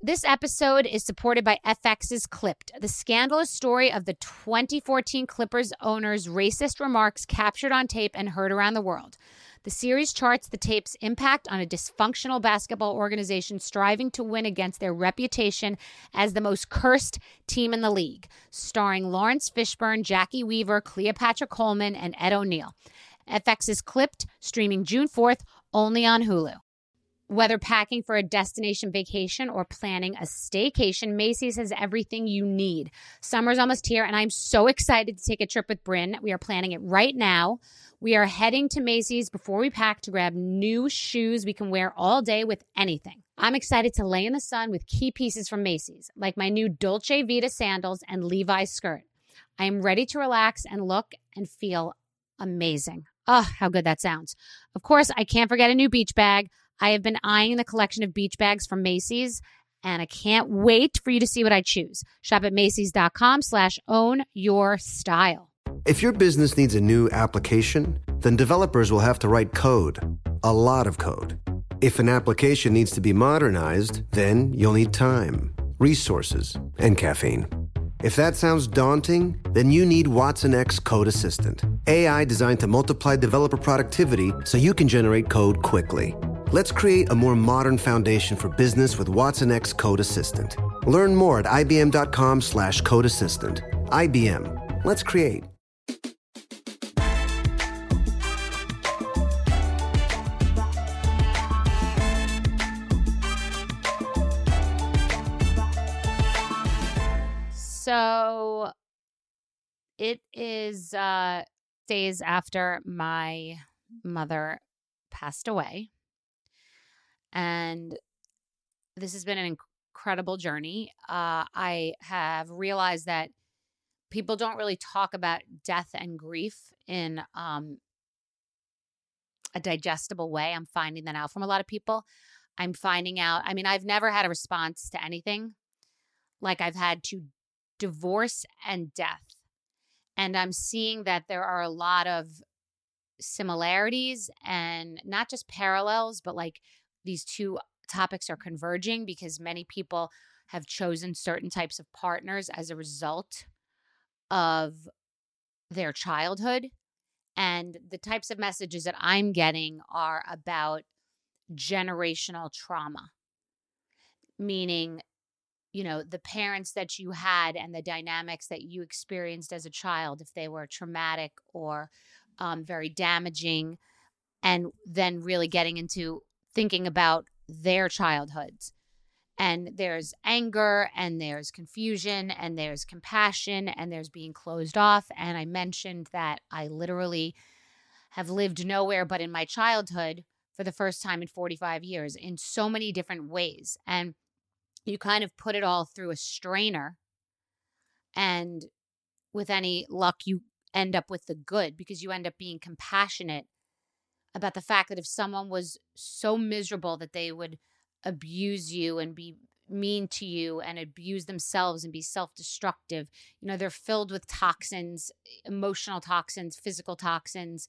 This episode is supported by FX's Clipped, the scandalous story of the 2014 Clippers owner's racist remarks captured on tape and heard around the world. The series charts the tape's impact on a dysfunctional basketball organization striving to win against their reputation as the most cursed team in the league, starring Lawrence Fishburne, Jackie Weaver, Cleopatra Coleman, and Ed O'Neill. FX's Clipped, streaming June 4th, only on Hulu. Whether packing for a destination vacation or planning a staycation, Macy's has everything you need. Summer's almost here, and I'm so excited to take a trip with Bryn. We are planning it right now. We are heading to Macy's before we pack to grab new shoes we can wear all day with anything. I'm excited to lay in the sun with key pieces from Macy's, like my new Dolce Vita sandals and Levi's skirt. I am ready to relax and look and feel amazing. Oh, how good that sounds. Of course, I can't forget a new beach bag. I have been eyeing the collection of beach bags from Macy's, and I can't wait for you to see what I choose. Shop at Macy's.com/ownyourstyle. If your business needs a new application, then developers will have to write code, a lot of code. If an application needs to be modernized, then you'll need time, resources, and caffeine. If that sounds daunting, then you need Watson X Code Assistant, AI designed to multiply developer productivity so you can generate code quickly. Let's create a more modern foundation for business with Watson X Code Assistant. Learn more at ibm.com/code assistant. IBM. Let's create. So it is days after my mother passed away. And this has been an incredible journey. I have realized that people don't really talk about death and grief in a digestible way. I'm finding that out from a lot of people. I'm finding out, I've never had a response to anything like I've had to divorce and death. And I'm seeing that there are a lot of similarities and not just parallels, but like these two topics are converging because many people have chosen certain types of partners as a result of their childhood. And the types of messages that I'm getting are about generational trauma, meaning, the parents that you had and the dynamics that you experienced as a child, if they were traumatic or very damaging, and then really getting into thinking about their childhoods. And there's anger and there's confusion and there's compassion and there's being closed off. And I mentioned that I literally have lived nowhere but in my childhood for the first time in 45 years in so many different ways. And you kind of put it all through a strainer. And with any luck, you end up with the good because you end up being compassionate about the fact that if someone was so miserable that they would abuse you and be mean to you and abuse themselves and be self-destructive, they're filled with toxins, emotional toxins, physical toxins,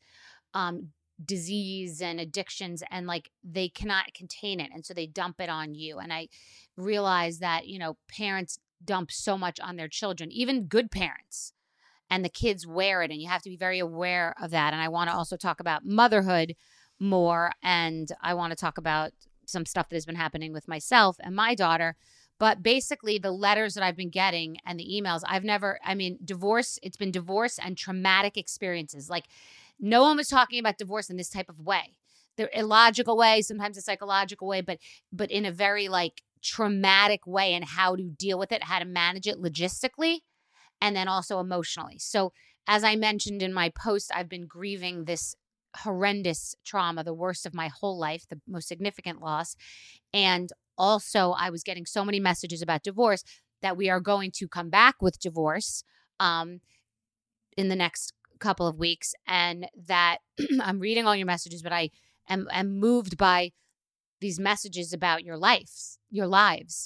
disease and addictions, and like they cannot contain it. And so they dump it on you. And I realize that, parents dump so much on their children, even good parents. And the kids wear it, and you have to be very aware of that. And I want to also talk about motherhood more, and I want to talk about some stuff that has been happening with myself and my daughter. But basically, the letters that I've been getting and the emails, divorce, it's been divorce and traumatic experiences. Like, no one was talking about divorce in this type of way. The illogical way, sometimes a psychological way, but in a very like traumatic way, and how to deal with it, how to manage it logistically, and then also emotionally. So as I mentioned in my post, I've been grieving this horrendous trauma, the worst of my whole life, the most significant loss. And also I was getting so many messages about divorce that we are going to come back with divorce in the next couple of weeks. And that I'm reading all your messages, but I am moved by these messages about your lives, your life.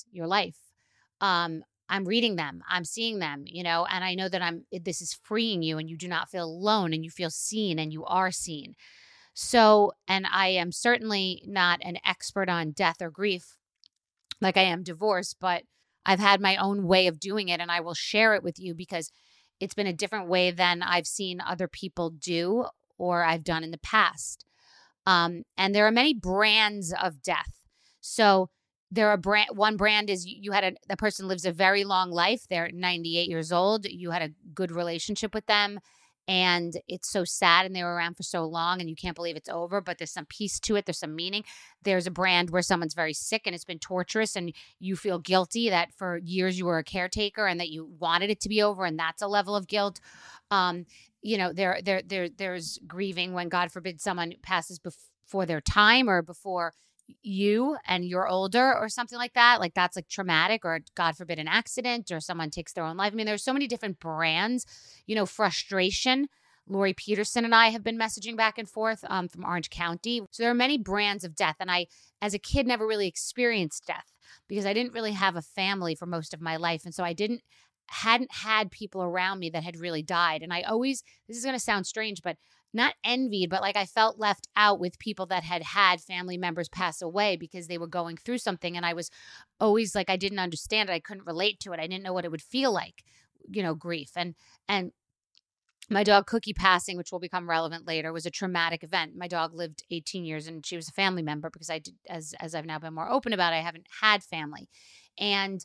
I'm reading them, I'm seeing them, and I know that this is freeing you, and you do not feel alone, and you feel seen, and you are seen. So, and I am certainly not an expert on death or grief, like I am divorced, but I've had my own way of doing it, and I will share it with you because it's been a different way than I've seen other people do or I've done in the past. And there are many brands of death. So there are one brand is you had the person lives a very long life. They're 98 years old. You had a good relationship with them, and it's so sad, and they were around for so long, and you can't believe it's over, but there's some peace to it. There's some meaning. There's a brand where someone's very sick and it's been torturous, and you feel guilty that for years you were a caretaker and that you wanted it to be over, and that's a level of guilt. Um, there's grieving when, God forbid, someone passes before their time or before you and you're older or something like that. Like that's like traumatic, or God forbid, an accident, or someone takes their own life. I mean, there's so many different brands, frustration. Lori Peterson and I have been messaging back and forth from Orange County. So there are many brands of death. And I, as a kid, never really experienced death because I didn't really have a family for most of my life. And so I hadn't had people around me that had really died. And I always, this is going to sound strange, but not envied, but like I felt left out with people that had family members pass away because they were going through something. And I was always like, I didn't understand it. I couldn't relate to it. I didn't know what it would feel like, grief. And my dog Cookie passing, which will become relevant later, was a traumatic event. My dog lived 18 years and she was a family member because I did, as I've now been more open about it, I haven't had family. And,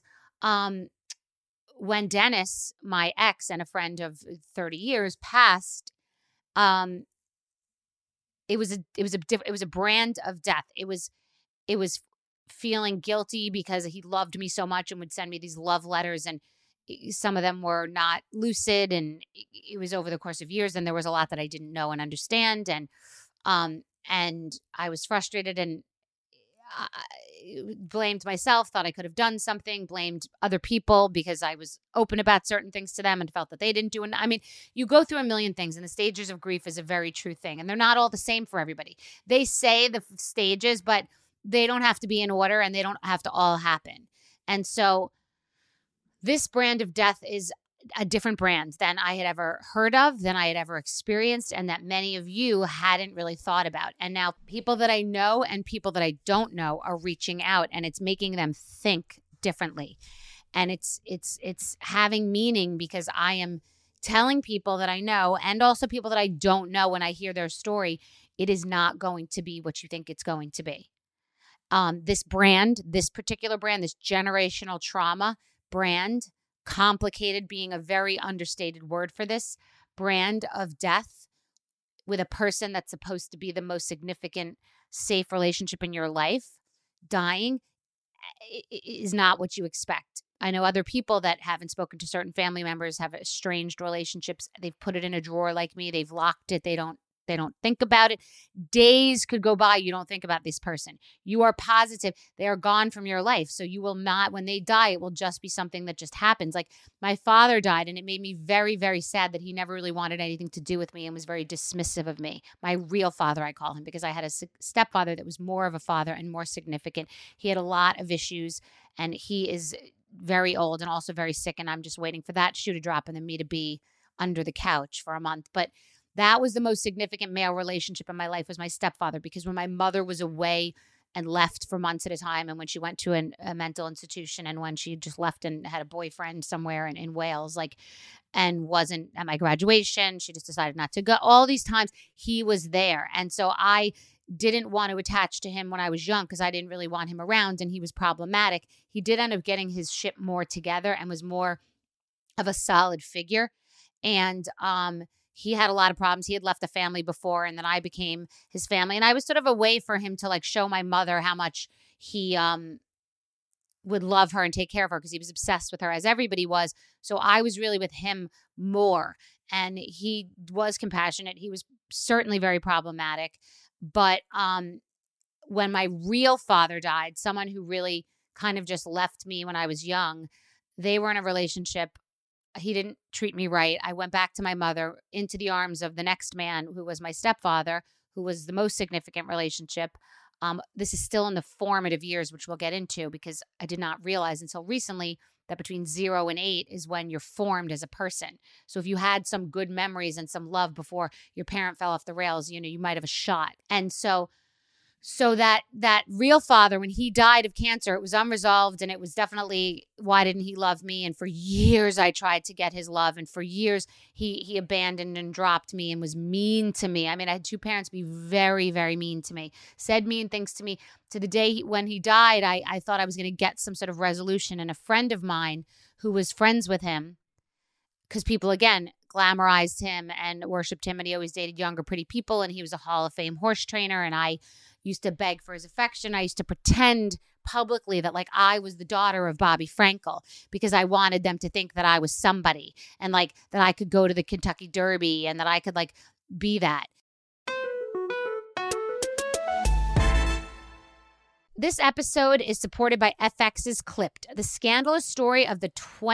when Dennis, my ex and a friend of 30 years, passed, it was a brand of death. It was feeling guilty because he loved me so much and would send me these love letters, and some of them were not lucid, and it was over the course of years, and there was a lot that I didn't know and understand, and I was frustrated and blamed myself, thought I could have done something, blamed other people because I was open about certain things to them and felt that they didn't do it. I mean, you go through a million things, and the stages of grief is a very true thing, and they're not all the same for everybody. They say the stages, but they don't have to be in order, and they don't have to all happen. And so this brand of death is a different brand than I had ever heard of, than I had ever experienced, and that many of you hadn't really thought about. And now people that I know and people that I don't know are reaching out, and it's making them think differently. And it's having meaning because I am telling people that I know and also people that I don't know, when I hear their story, it is not going to be what you think it's going to be. This particular brand, this generational trauma brand, complicated being a very understated word for this, brand of death with a person that's supposed to be the most significant, safe relationship in your life, dying, is not what you expect. I know other people that haven't spoken to certain family members, have estranged relationships. They've put it in a drawer like me. They've locked it. They don't think about it. Days could go by. You don't think about this person. You are positive they are gone from your life. So you will not, when they die, it will just be something that just happens. Like my father died, and it made me very, very sad that he never really wanted anything to do with me and was very dismissive of me. My real father, I call him, because I had a stepfather that was more of a father and more significant. He had a lot of issues, and he is very old and also very sick. And I'm just waiting for that shoe to drop and then me to be under the couch for a month. But that was the most significant male relationship in my life, was my stepfather, because when my mother was away and left for months at a time, and when she went to a mental institution, and when she just left and had a boyfriend somewhere in Wales, and wasn't at my graduation, she just decided not to go. All these times he was there. And so I didn't want to attach to him when I was young because I didn't really want him around, and he was problematic. He did end up getting his shit more together and was more of a solid figure. And, he had a lot of problems. He had left the family before, and then I became his family. And I was sort of a way for him to show my mother how much he would love her and take care of her, because he was obsessed with her, as everybody was. So I was really with him more. And he was compassionate. He was certainly very problematic. But when my real father died, someone who really kind of just left me when I was young, they were in a relationship. He didn't treat me right. I went back to my mother, into the arms of the next man, who was my stepfather, who was the most significant relationship. This is still in the formative years, which we'll get into, because I did not realize until recently that between 0 and 8 is when you're formed as a person. So if you had some good memories and some love before your parent fell off the rails, you might have a shot. And so So that real father, when he died of cancer, it was unresolved, and it was definitely, why didn't he love me? And for years I tried to get his love, and for years he abandoned and dropped me and was mean to me. I mean, I had two parents be very, very mean to me, said mean things to me. To the day when he died, I thought I was going to get some sort of resolution. And a friend of mine who was friends with him, because people, again, glamorized him and worshipped him, and he always dated younger, pretty people, and he was a Hall of Fame horse trainer, and I used to beg for his affection. I used to pretend publicly that like I was the daughter of Bobby Frankel because I wanted them to think that I was somebody, and like that I could go to the Kentucky Derby, and that I could like be that. This episode is supported by FX's Clipped, the scandalous story of the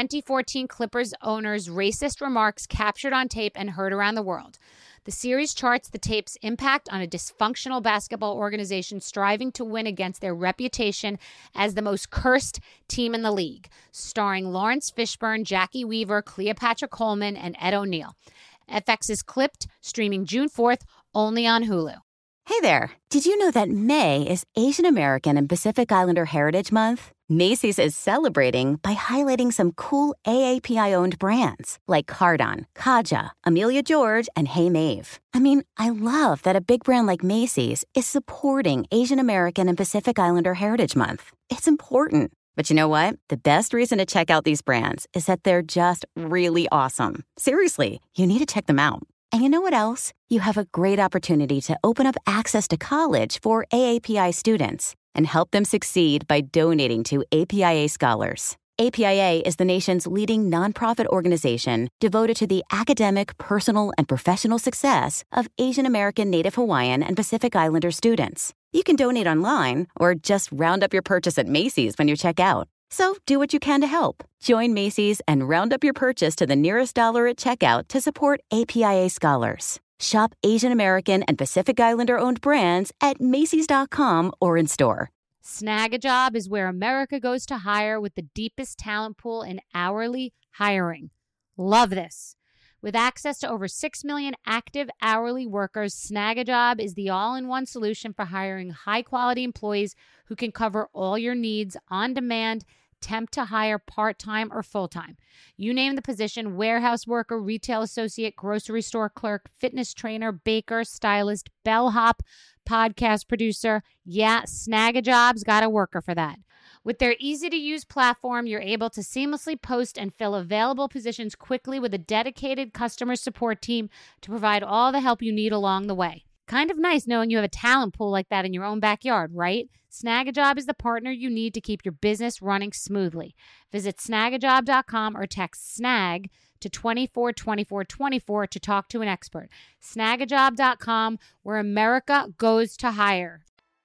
2014 Clippers owner's racist remarks captured on tape and heard around the world. The series charts the tape's impact on a dysfunctional basketball organization striving to win against their reputation as the most cursed team in the league, starring Lawrence Fishburne, Jackie Weaver, Cleopatra Coleman, and Ed O'Neill. FX's Clipped, streaming June 4th, only on Hulu. Hey there. Did you know that May is Asian American and Pacific Islander Heritage Month? Macy's is celebrating by highlighting some cool AAPI-owned brands like Cardon, Kaja, Amelia George, and Hey Mave. I mean, I love that a big brand like Macy's is supporting Asian American and Pacific Islander Heritage Month. It's important. But you know what? The best reason to check out these brands is that they're just really awesome. Seriously, you need to check them out. And you know what else? You have a great opportunity to open up access to college for AAPI students and help them succeed by donating to APIA Scholars. APIA is the nation's leading nonprofit organization devoted to the academic, personal, and professional success of Asian American, Native Hawaiian, and Pacific Islander students. You can donate online or just round up your purchase at Macy's when you check out. So do what you can to help. Join Macy's and round up your purchase to the nearest dollar at checkout to support APIA Scholars. Shop Asian American and Pacific Islander-owned brands at Macys.com or in store. Snag a Job is where America goes to hire with the deepest talent pool in hourly hiring. Love this. With access to over 6 million active hourly workers, Snag a Job is the all-in-one solution for hiring high-quality employees who can cover all your needs on demand, temp to hire, part-time or full-time. You name the position: warehouse worker, retail associate, grocery store clerk, fitness trainer, baker, stylist, bellhop, podcast producer. Yeah, Snag a Job's got a worker for that. With their easy-to-use platform, you're able to seamlessly post and fill available positions quickly with a dedicated customer support team to provide all the help you need along the way. Kind of nice knowing you have a talent pool like that in your own backyard, right? Snag a Job is the partner you need to keep your business running smoothly. Visit snagajob.com or text SNAG to 242424 to talk to an expert. Snagajob.com, where America goes to hire.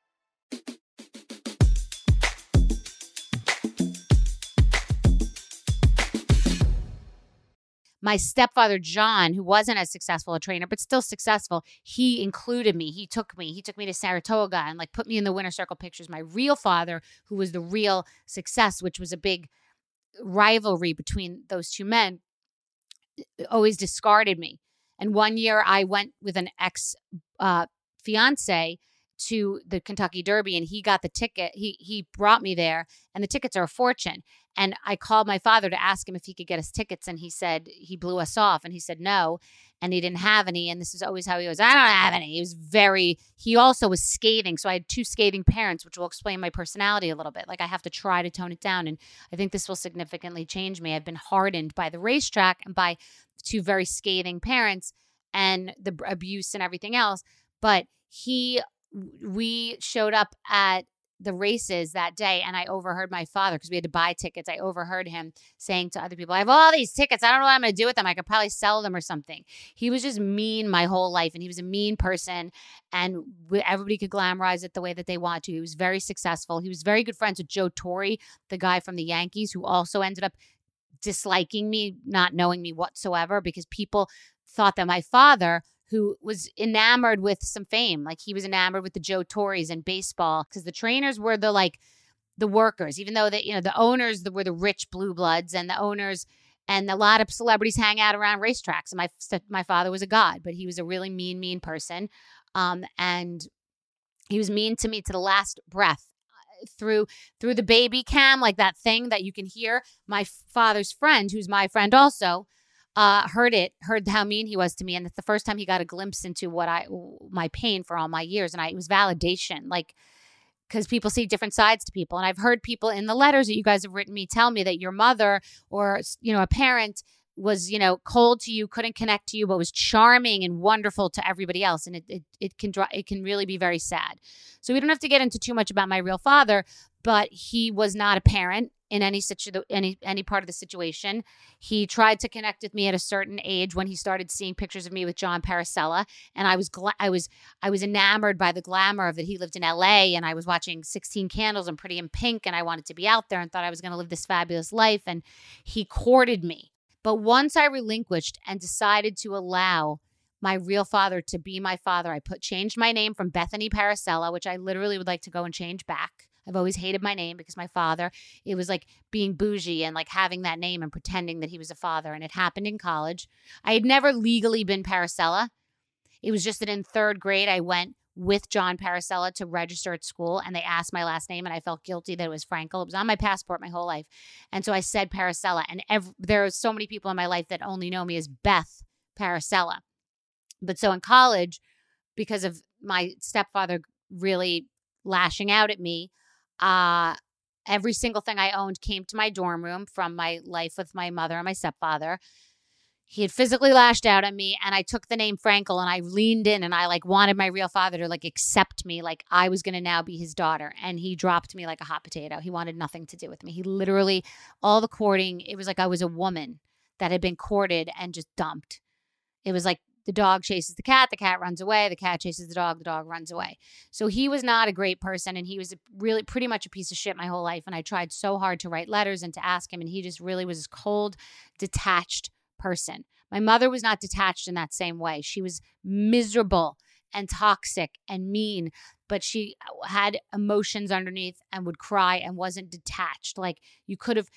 My stepfather, John, who wasn't as successful a trainer, but still successful, he included me. He took me to Saratoga and like put me in the winner circle pictures. My real father, who was the real success, which was a big rivalry between those two men, always discarded me. And one year I went with an ex-fiance to the Kentucky Derby, and he got the ticket. He brought me there, and the tickets are a fortune. And I called my father to ask him if he could get us tickets, and he said he blew us off, and he said no, and he didn't have any. And this is always how he was. I don't have any. He also was scathing. So I had two scathing parents, which will explain my personality a little bit. Like I have to try to tone it down, and I think this will significantly change me. I've been hardened by the racetrack and by two very scathing parents and the abuse and everything else. But we showed up at the races that day, and I overheard my father, because we had to buy tickets. I overheard him saying to other people, I have all these tickets. I don't know what I'm going to do with them. I could probably sell them or something. He was just mean my whole life, and he was a mean person, and everybody could glamorize it the way that they want to. He was very successful. He was very good friends with Joe Torre, the guy from the Yankees, who also ended up disliking me, not knowing me whatsoever, because people thought that my father, who was enamored with some fame, like he was enamored with the Joe Torres in baseball, because the trainers were the workers, even though the owners were the rich blue bloods, and the owners and a lot of celebrities hang out around racetracks. And my father was a god, but he was a really mean person. And He was mean to me to the last breath. Through the baby cam, like that thing that you can hear, my father's friend, who's my friend also, heard how mean he was to me. And it's the first time he got a glimpse into my pain for all my years. And it was validation, like, because people see different sides to people. And I've heard people in the letters that you guys have written me tell me that your mother or, a parent was, cold to you, couldn't connect to you, but was charming and wonderful to everybody else. And it can really be very sad. So we don't have to get into too much about my real father, but he was not a parent in any part of the situation. He tried to connect with me at a certain age when he started seeing pictures of me with John Paracella, and I was enamored by the glamour of that. He lived in LA, and I was watching 16 Candles and Pretty in Pink, and I wanted to be out there and thought I was going to live this fabulous life, and he courted me. But once I relinquished and decided to allow my real father to be my father, I changed my name from Bethany Paracella, which I literally would like to go and change back. I've always hated my name because my father, it was like being bougie and like having that name and pretending that he was a father. And it happened in college. I had never legally been Paracella. It was just that in third grade, I went with John Paracella to register at school, and they asked my last name, and I felt guilty that it was Frankel. It was on my passport my whole life. And so I said Paracella, and there are so many people in my life that only know me as Beth Paracella. But so in college, because of my stepfather really lashing out at me, every single thing I owned came to my dorm room from my life with my mother and my stepfather. He had physically lashed out at me, and I took the name Frankel, and I leaned in, and I wanted my real father to accept me, like I was going to now be his daughter. And he dropped me like a hot potato. He wanted nothing to do with me. He literally, all the courting, it was like I was a woman that had been courted and just dumped. It was like the dog chases the cat runs away, the cat chases the dog runs away. So he was not a great person, and he was really pretty much a piece of shit my whole life. And I tried so hard to write letters and to ask him, and he just really was this cold, detached person. My mother was not detached in that same way. She was miserable and toxic and mean, but she had emotions underneath and would cry and wasn't detached. Like you could have,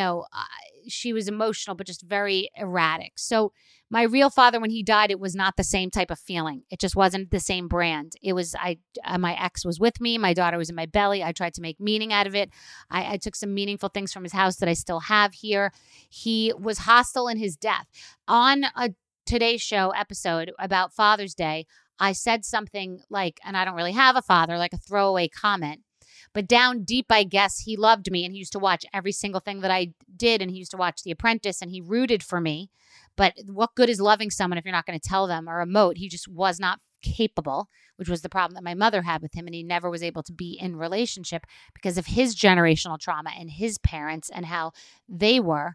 she was emotional, but just very erratic. So my real father, when he died, it was not the same type of feeling. It just wasn't the same brand. It was, my ex was with me. My daughter was in my belly. I tried to make meaning out of it. I took some meaningful things from his house that I still have here. He was hostile in his death. On a Today Show episode about Father's Day, I said something like, and I don't really have a father, like a throwaway comment. But down deep, I guess, he loved me, and he used to watch every single thing that I did, and he used to watch The Apprentice, and he rooted for me. But what good is loving someone if you're not going to tell them or emote? He just was not capable, which was the problem that my mother had with him, and he never was able to be in relationship because of his generational trauma and his parents and how they were.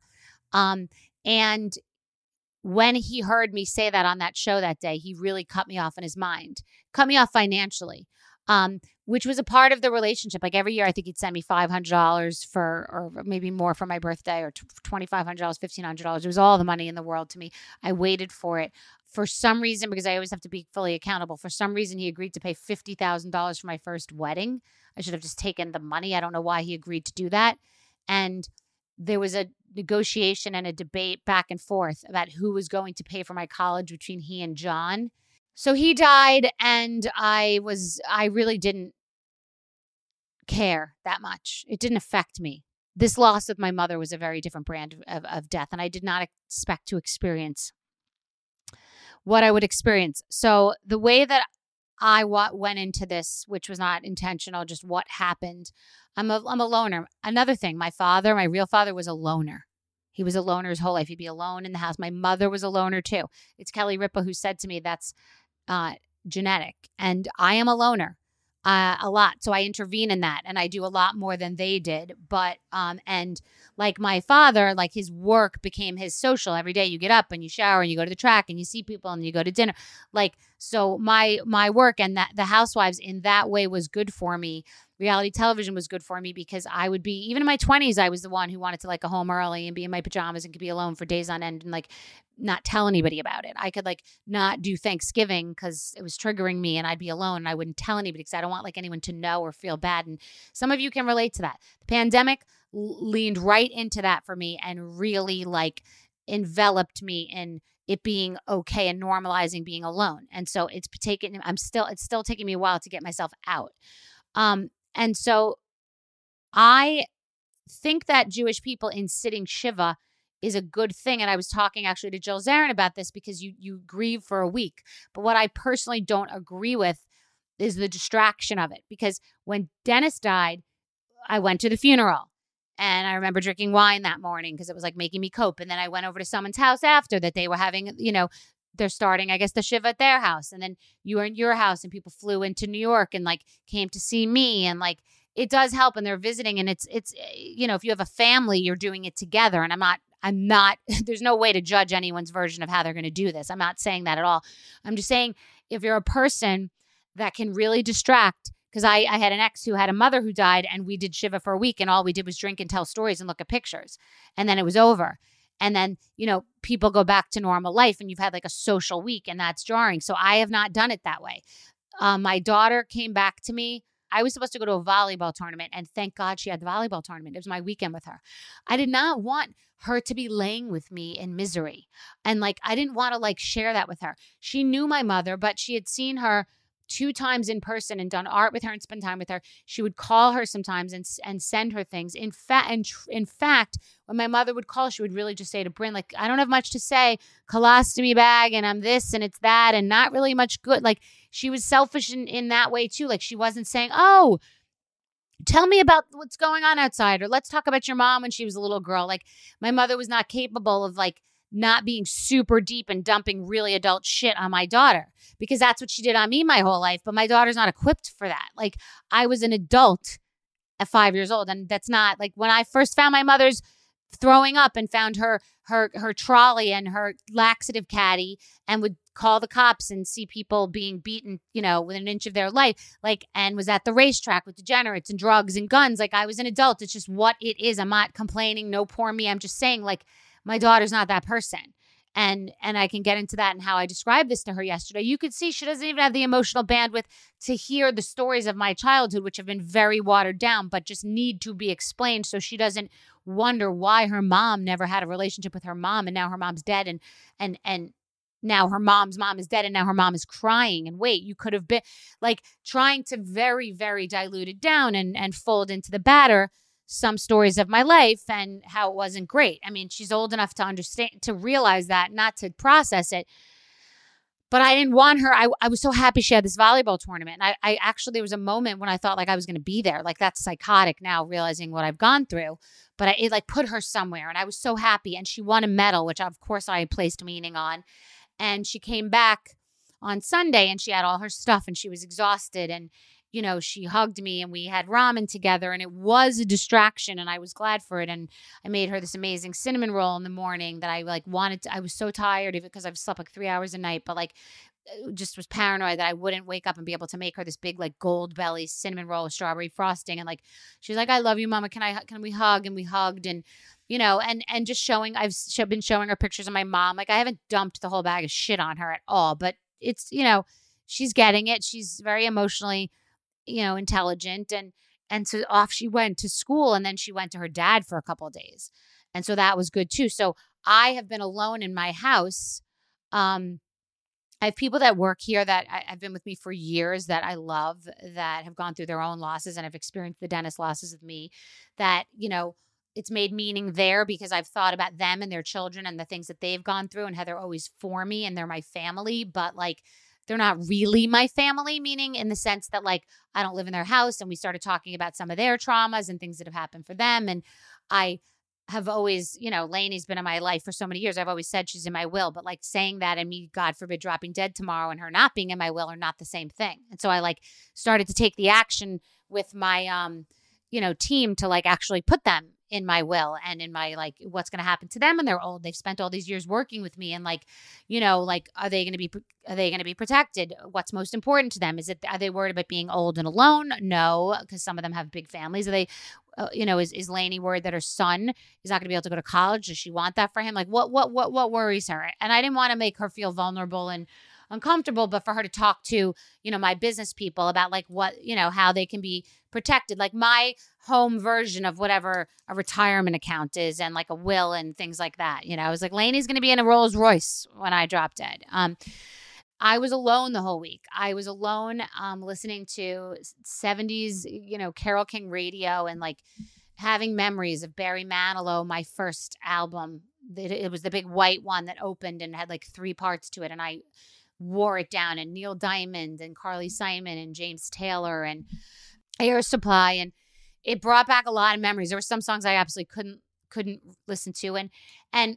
And when he heard me say that on that show that day, he really cut me off in his mind, cut me off financially. Which was a part of the relationship. Like every year, I think he'd send me $500 or maybe more for my birthday, or $2,500, $1,500. It was all the money in the world to me. I waited for it. For some reason, because I always have to be fully accountable, for some reason, he agreed to pay $50,000 for my first wedding. I should have just taken the money. I don't know why he agreed to do that. And there was a negotiation and a debate back and forth about who was going to pay for my college between he and John. So he died, and I really didn't care that much. It didn't affect me. This loss of my mother was a very different brand of death, and I did not expect to experience what I would experience. So the way that I went into this, which was not intentional, just what happened, I'm a loner. Another thing, my real father was a loner. He was a loner his whole life. He'd be alone in the house. My mother was a loner too. It's Kelly Ripa who said to me, that's genetic. And I am a loner a lot. So I intervene in that, and I do a lot more than they did. But, and like my father, like his work became his social. Every day you get up and you shower and you go to the track and you see people and you go to dinner. Like, so my work and that the Housewives in that way was good for me. Reality television was good for me because I would be, even in my 20s, I was the one who wanted to go home early and be in my pajamas and could be alone for days on end and not tell anybody about it. I could not do Thanksgiving because it was triggering me, and I'd be alone and I wouldn't tell anybody because I don't want anyone to know or feel bad. And some of you can relate to that. The pandemic leaned right into that for me and really enveloped me in it being okay and normalizing being alone. And so it's still taking me a while to get myself out. And so I think that Jewish people in sitting Shiva is a good thing. And I was talking actually to Jill Zarin about this because you grieve for a week. But what I personally don't agree with is the distraction of it. Because when Dennis died, I went to the funeral. And I remember drinking wine that morning because it was like making me cope. And then I went over to someone's house after that they were having, they're starting, I guess, the Shiva at their house. And then you were in your house and people flew into New York and like came to see me. And like, it does help when they're visiting. And it's if you have a family, you're doing it together. And I'm not, there's no way to judge anyone's version of how they're going to do this. I'm not saying that at all. I'm just saying if you're a person that can really distract, because I had an ex who had a mother who died and we did Shiva for a week and all we did was drink and tell stories and look at pictures. And then it was over. And then, people go back to normal life and you've had like a social week and that's jarring. So I have not done it that way. My daughter came back to me. I was supposed to go to a volleyball tournament and thank God she had the volleyball tournament. It was my weekend with her. I did not want her to be laying with me in misery. And like, I didn't want to like share that with her. She knew my mother, but she had seen her 2 times in person and done art with her and spend time with her. She would call her sometimes and send her things. In fact, when my mother would call, she would really just say to Bryn, like, I don't have much to say, colostomy bag, and I'm this and it's that, and not really much good. Like, she was selfish in that way too. Like, she wasn't saying, oh, tell me about what's going on outside, or let's talk about your mom when she was a little girl. Like, my mother was not capable of like not being super deep and dumping really adult shit on my daughter, because that's what she did on me my whole life. But my daughter's not equipped for that. Like, I was an adult at 5 years old. And that's not like when I first found my mother's throwing up and found her trolley and her laxative caddy and would call the cops and see people being beaten, within an inch of their life, like, and was at the racetrack with degenerates and drugs and guns. Like, I was an adult. It's just what it is. I'm not complaining. No, poor me. I'm just saying, like, my daughter's not that person. And I can get into that and how I described this to her yesterday. You could see she doesn't even have the emotional bandwidth to hear the stories of my childhood, which have been very watered down, but just need to be explained so she doesn't wonder why her mom never had a relationship with her mom and now her mom's dead and now her mom's mom is dead and now her mom is crying. And wait, you could have been like trying to very, very dilute it down and fold into the batter some stories of my life and how it wasn't great. I mean, she's old enough to understand, to realize that, not to process it. But I didn't want her. I was so happy she had this volleyball tournament. And I actually, there was a moment when I thought like I was going to be there. Like, that's psychotic now, realizing what I've gone through. But it like put her somewhere and I was so happy. And she won a medal, which of course I placed meaning on. And she came back on Sunday and she had all her stuff and she was exhausted. And she hugged me and we had ramen together and it was a distraction and I was glad for it. And I made her this amazing cinnamon roll in the morning that I like wanted to. I was so tired of it because I've slept like 3 hours a night, but like just was paranoid that I wouldn't wake up and be able to make her this big like gold belly cinnamon roll with strawberry frosting. And like, she's like, I love you, Mama. Can we hug? And we hugged and, and just showing, I've been showing her pictures of my mom. Like, I haven't dumped the whole bag of shit on her at all, but it's, she's getting it. She's very emotionally intelligent. And so off she went to school and then she went to her dad for a couple of days. And so that was good too. So I have been alone in my house. I have people that work here that have been with me for years that I love, that have gone through their own losses and have experienced the dentist losses with me, that, it's made meaning there because I've thought about them and their children and the things that they've gone through and how they're always for me and they're my family. But like, they're not really my family, meaning in the sense that like I don't live in their house, and we started talking about some of their traumas and things that have happened for them. And I have always, Lainey's been in my life for so many years. I've always said she's in my will, but like saying that and me, God forbid, dropping dead tomorrow and her not being in my will are not the same thing. And so I like started to take the action with my, team to like actually put them in my will and in my like what's going to happen to them when they're old. They've spent all these years working with me and like, are they going to be protected? What's most important to them? Are they worried about being old and alone? No, because some of them have big families. Are they, is Lainey worried that her son is not going to be able to go to college? Does she want that for him? Like what worries her? And I didn't want to make her feel vulnerable and uncomfortable, but for her to talk to, my business people about like what, how they can be protected, like my home version of whatever a retirement account is and like a will and things like that. I was like, Lainey's going to be in a Rolls Royce when I drop dead. I was alone the whole week. I was alone listening to 70s, Carole King radio and like having memories of Barry Manilow, my first album. It was the big white one that opened and had like 3 parts to it. And I wore it down, and Neil Diamond and Carly Simon and James Taylor and Air Supply. And it brought back a lot of memories. There were some songs I absolutely couldn't listen to. And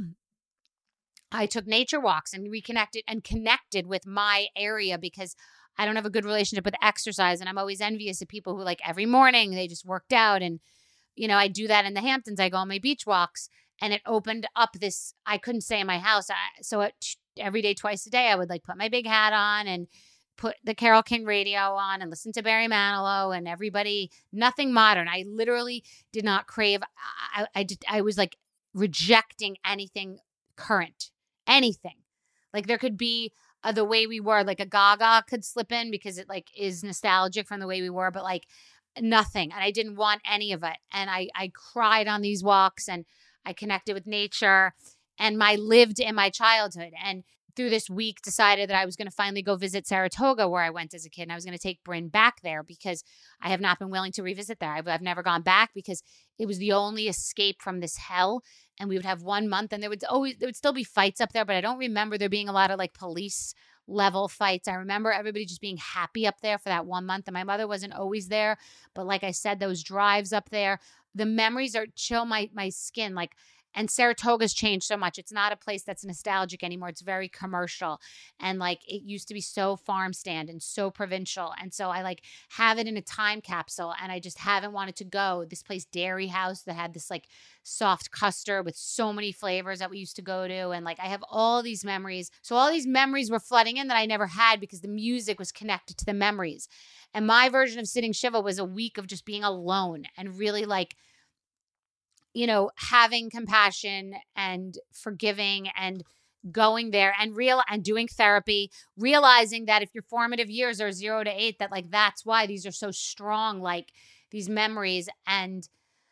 I took nature walks and reconnected and connected with my area because I don't have a good relationship with exercise. And I'm always envious of people who like every morning they just worked out. And, I do that in the Hamptons. I go on my beach walks, and it opened up this, I couldn't stay in my house. Every day, twice a day, I would like put my big hat on and put the Carole King radio on and listen to Barry Manilow and everybody, nothing modern. I literally did not crave. I was like rejecting anything current, anything. Like there could be the way we were, like a Gaga could slip in because it like is nostalgic from the way we were, but like nothing. And I didn't want any of it. And I cried on these walks, and I connected with nature, and lived in my childhood. And through this week decided that I was going to finally go visit Saratoga, where I went as a kid. And I was going to take Bryn back there because I have not been willing to revisit there. I've never gone back because it was the only escape from this hell. And we would have 1 month, and there would still be fights up there, but I don't remember there being a lot of like police level fights. I remember everybody just being happy up there for that 1 month. And my mother wasn't always there. But like I said, those drives up there, the memories are chill my skin. Like, and Saratoga's changed so much. It's not a place that's nostalgic anymore. It's very commercial. And like it used to be so farm stand and so provincial. And so I like have it in a time capsule, and I just haven't wanted to go. This place, Dairy House, that had this like soft custard with so many flavors that we used to go to. And like I have all these memories. So all these memories were flooding in that I never had because the music was connected to the memories. And my version of Sitting Shiva was a week of just being alone and really like, having compassion and forgiving and going there and doing therapy, realizing that if your formative years are 0 to 8, that like, that's why these are so strong, like these memories. And,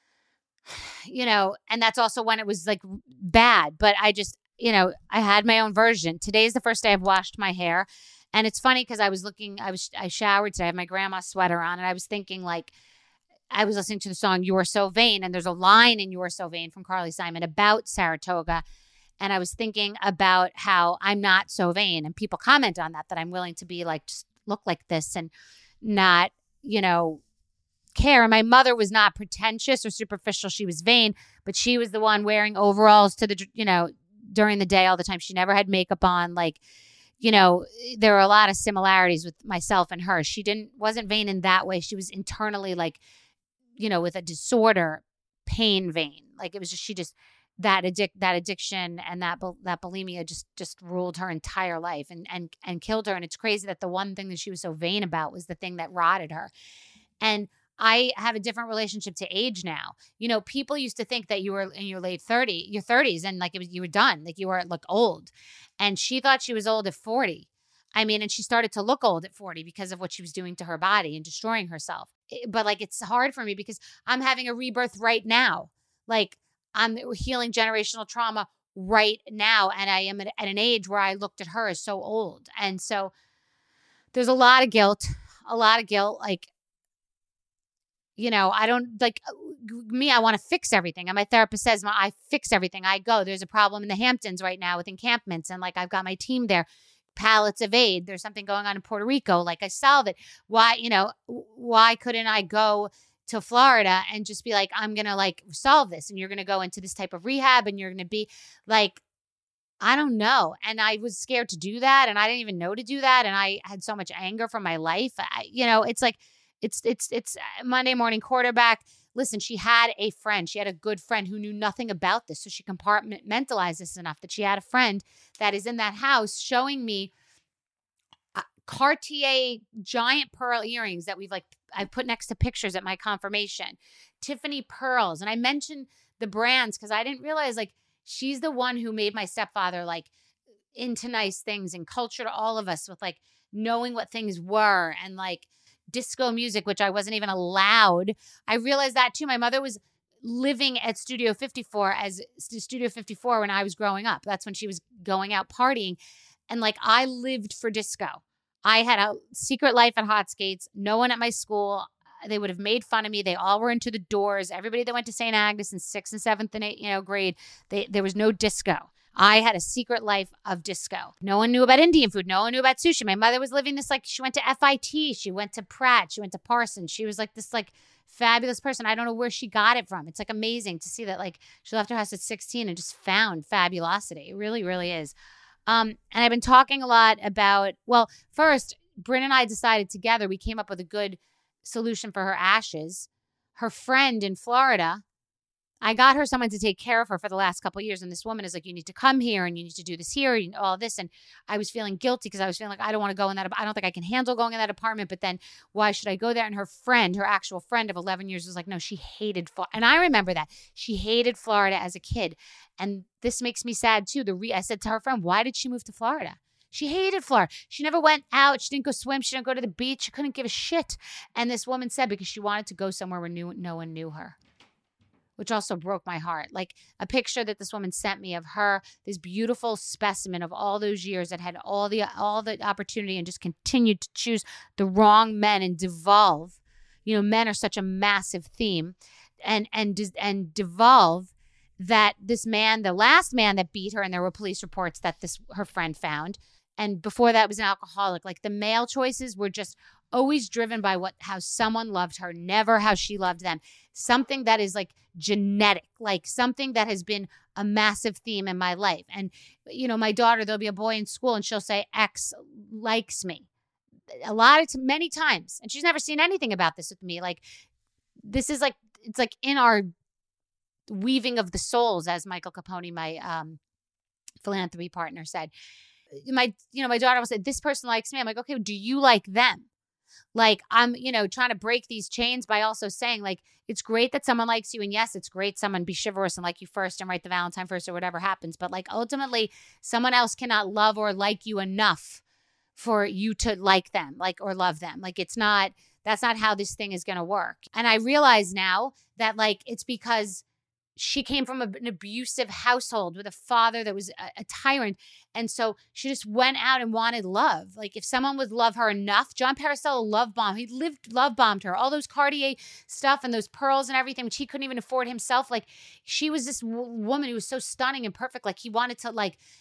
and that's also when it was like bad, but I just, I had my own version. Today's the first day I've washed my hair. And it's funny because I showered today. I have my grandma's sweater on, and I was thinking like, I was listening to the song "You're So Vain," and there's a line in "You're So Vain" from Carly Simon about Saratoga. And I was thinking about how I'm not so vain, and people comment on that I'm willing to be like, just look like this and not, care. And my mother was not pretentious or superficial. She was vain, but she was the one wearing overalls to the, during the day all the time. She never had makeup on. Like, there are a lot of similarities with myself and her. She wasn't vain in that way. She was internally like, with a disorder, pain vein. Like it was just, that addiction and that bulimia just ruled her entire life and killed her. And it's crazy that the one thing that she was so vain about was the thing that rotted her. And I have a different relationship to age now. People used to think that you were in your your 30s, and like you were done, like you were like old. And she thought she was old at 40. And she started to look old at 40 because of what she was doing to her body and destroying herself. But like, it's hard for me because I'm having a rebirth right now. Like I'm healing generational trauma right now. And I am at an age where I looked at her as so old. And so there's a lot of guilt. Like, I don't like me. I want to fix everything. And my therapist says, I fix everything. I go, there's a problem in the Hamptons right now with encampments. And like, I've got my team there. Pallets of aid. There's something going on in Puerto Rico. Like I solve it. Why couldn't I go to Florida and just be like, I'm going to like solve this, and you're going to go into this type of rehab, and you're going to be like, I don't know. And I was scared to do that. And I didn't even know to do that. And I had so much anger from my life. It's like, it's Monday morning quarterback. Listen, she had a friend. She had a good friend who knew nothing about this. So she compartmentalized this enough that she had a friend that is in that house showing me Cartier giant pearl earrings that I put next to pictures at my confirmation, Tiffany pearls. And I mentioned the brands because I didn't realize like she's the one who made my stepfather like into nice things and culture to all of us with like knowing what things were and like disco music, which I wasn't even allowed. I realized that too. My mother was living at Studio 54 when I was growing up. That's when she was going out partying. And like, I lived for disco. I had a secret life at Hot Skates. No one at my school, they would have made fun of me. They all were into the Doors. Everybody that went to St. Agnes in 6th and 7th and 8th, grade, there was no disco. I had a secret life of disco. No one knew about Indian food. No one knew about sushi. My mother was living this, like, she went to FIT. She went to Pratt. She went to Parsons. She was like this, like, fabulous person. I don't know where she got it from. It's like amazing to see that, like, she left her house at 16 and just found fabulosity. It really, really is. And I've been talking a lot about, well, first, Bryn and I decided together, we came up with a good solution for her ashes. Her friend in Florida, I got her someone to take care of her for the last couple of years. And this woman is like, you need to come here and you need to do this here and all this. And I was feeling guilty because I was feeling like, I don't want to go in that. I don't think I can handle going in that apartment. But then why should I go there? And her friend, her actual friend of 11 years was like, no, she hated Florida. And I remember that. She hated Florida as a kid. And this makes me sad too. I said to her friend, why did she move to Florida? She hated Florida. She never went out. She didn't go swim. She didn't go to the beach. She couldn't give a shit. And this woman said because she wanted to go somewhere where no one knew her, which also broke my heart. Like a picture that this woman sent me of her, this beautiful specimen of all those years that had all the opportunity and just continued to choose the wrong men and devolve. Men are such a massive theme, and devolve that this man, the last man that beat her, and there were police reports that her friend found. And before that was an alcoholic. Like the male choices were just always driven by how someone loved her, never how she loved them. Something that is like genetic, like something that has been a massive theme in my life. And, my daughter, there'll be a boy in school and she'll say, X likes me. Many times. And she's never seen anything about this with me. Like, this is like, it's like in our weaving of the souls, as Michael Capone, my philanthropy partner, said. My daughter will say, this person likes me. I'm like, okay, do you like them? Like, I'm, trying to break these chains by also saying, like, it's great that someone likes you. And yes, it's great someone be chivalrous and like you first and write the Valentine first or whatever happens. But like, ultimately, someone else cannot love or like you enough for you to like them, like, or love them. Like, that's not how this thing is going to work. And I realize now that, like, it's because she came from an abusive household with a father that was a tyrant. And so she just went out and wanted love. Like if someone would love her enough, John Paracello love bombed her. All those Cartier stuff and those pearls and everything, which he couldn't even afford himself. Like she was this woman who was so stunning and perfect. Like he wanted to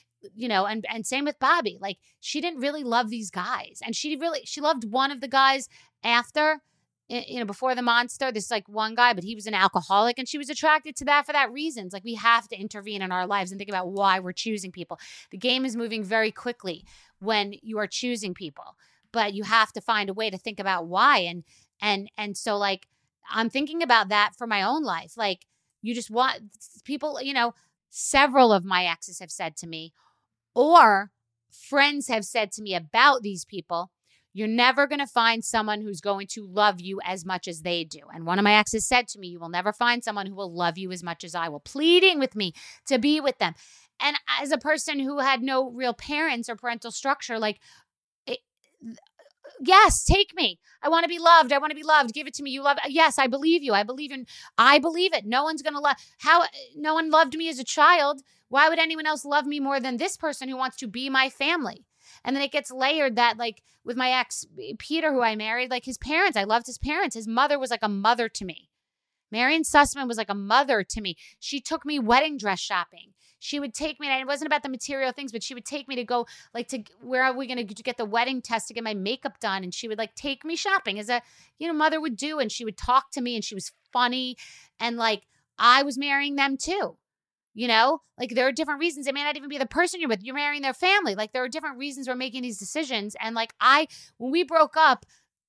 and same with Bobby. Like she didn't really love these guys. And she loved one of the guys after, before the monster, this like one guy, but he was an alcoholic and she was attracted to that for that reason. It's like we have to intervene in our lives and think about why we're choosing people. The game is moving very quickly when you are choosing people, but you have to find a way to think about why. And so like, I'm thinking about that for my own life. Like you just want people, several of my exes have said to me, or friends have said to me about these people, you're never going to find someone who's going to love you as much as they do. And one of my exes said to me, you will never find someone who will love you as much as I will, pleading with me to be with them. And as a person who had no real parents or parental structure, like, yes, take me. I want to be loved. I want to be loved. Give it to me. You love. Yes, I believe you. I believe it. No one's going to love. No one loved me as a child. Why would anyone else love me more than this person who wants to be my family? And then it gets layered that, like, with my ex, Peter, who I married, like his parents, I loved his parents. His mother was like a mother to me. Marion Sussman was like a mother to me. She took me wedding dress shopping. She would take me, and it wasn't about the material things, but she would take me to go, like, to where are we going to get the wedding test to get my makeup done? And she would, like, take me shopping as a, mother would do. And she would talk to me, and she was funny. And, like, I was marrying them too. Like there are different reasons. It may not even be the person you're with. You're marrying their family. Like there are different reasons we're making these decisions. And like when we broke up,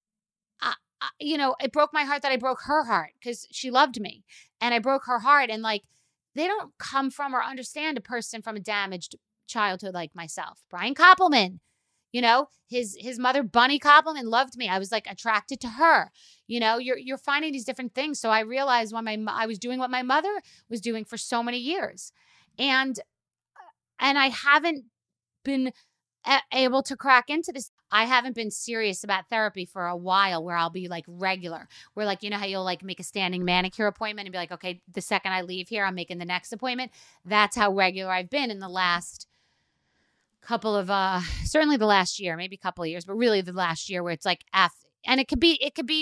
it broke my heart that I broke her heart because she loved me and I broke her heart. And like, they don't come from or understand a person from a damaged childhood like myself. Brian Koppelman, his mother, Bunny Koppelman, loved me. I was like attracted to her. You're finding these different things. So I realized when I was doing what my mother was doing for so many years. And I haven't been able to crack into this. I haven't been serious about therapy for a while where I'll be like regular, where like, you know how you'll like make a standing manicure appointment and be like, okay, the second I leave here, I'm making the next appointment. That's how regular I've been in the last couple of, certainly the last year, maybe a couple of years, but really the last year where it's like, and it could be,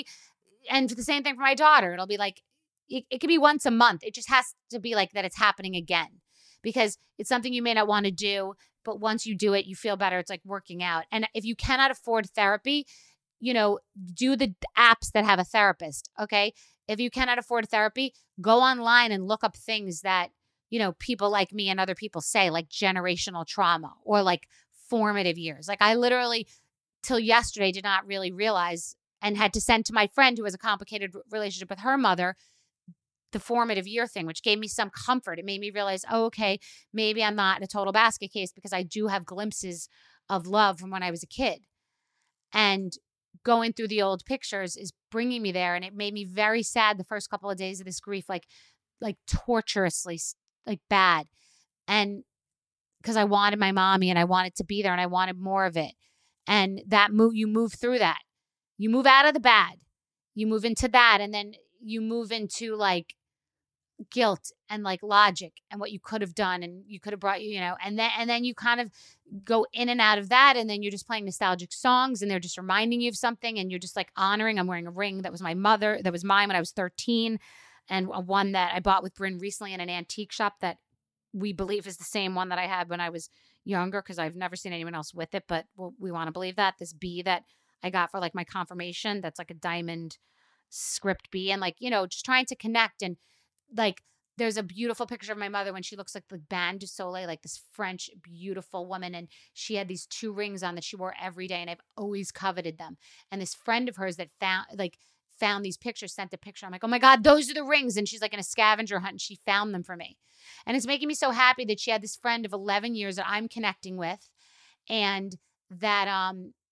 and the same thing for my daughter. It'll be like, it could be once a month. It just has to be like that it's happening again because it's something you may not want to do. But once you do it, you feel better. It's like working out. And if you cannot afford therapy, you know, do the apps that have a therapist, okay? If you cannot afford therapy, go online and look up things that, you know, people like me and other people say, like generational trauma or like formative years. Like I literally, till yesterday, did not really realize and had to send to my friend who has a complicated relationship with her mother the formative year thing, which gave me some comfort. It made me realize, oh, okay, maybe I'm not in a total basket case because I do have glimpses of love from when I was a kid. And going through the old pictures is bringing me there. And it made me very sad the first couple of days of this grief, like torturously, like bad. And because I wanted my mommy and I wanted to be there and I wanted more of it. And that you move through that. You move out of the bad. You move into that. And then you move into like guilt and like logic and what you could have done and you could have brought, you know, and then you kind of go in and out of that. And then you're just playing nostalgic songs and they're just reminding you of something. And you're just like honoring, I'm wearing a ring that was my mother, that was mine when I was 13. And one that I bought with Bryn recently in an antique shop that we believe is the same one that I had when I was younger. Cause I've never seen anyone else with it, but we want to believe that. This bee that I got for like my confirmation, that's like a diamond script bee. And like, you know, just trying to connect. And like, there's a beautiful picture of my mother when she looks like the Bande du Soleil, like this French beautiful woman. And she had these 2 rings on that she wore every day. And I've always coveted them. And this friend of hers that found these pictures, sent a picture. I'm like, oh my God, those are the rings. And she's like in a scavenger hunt and she found them for me. And it's making me so happy that she had this friend of 11 years that I'm connecting with. And that,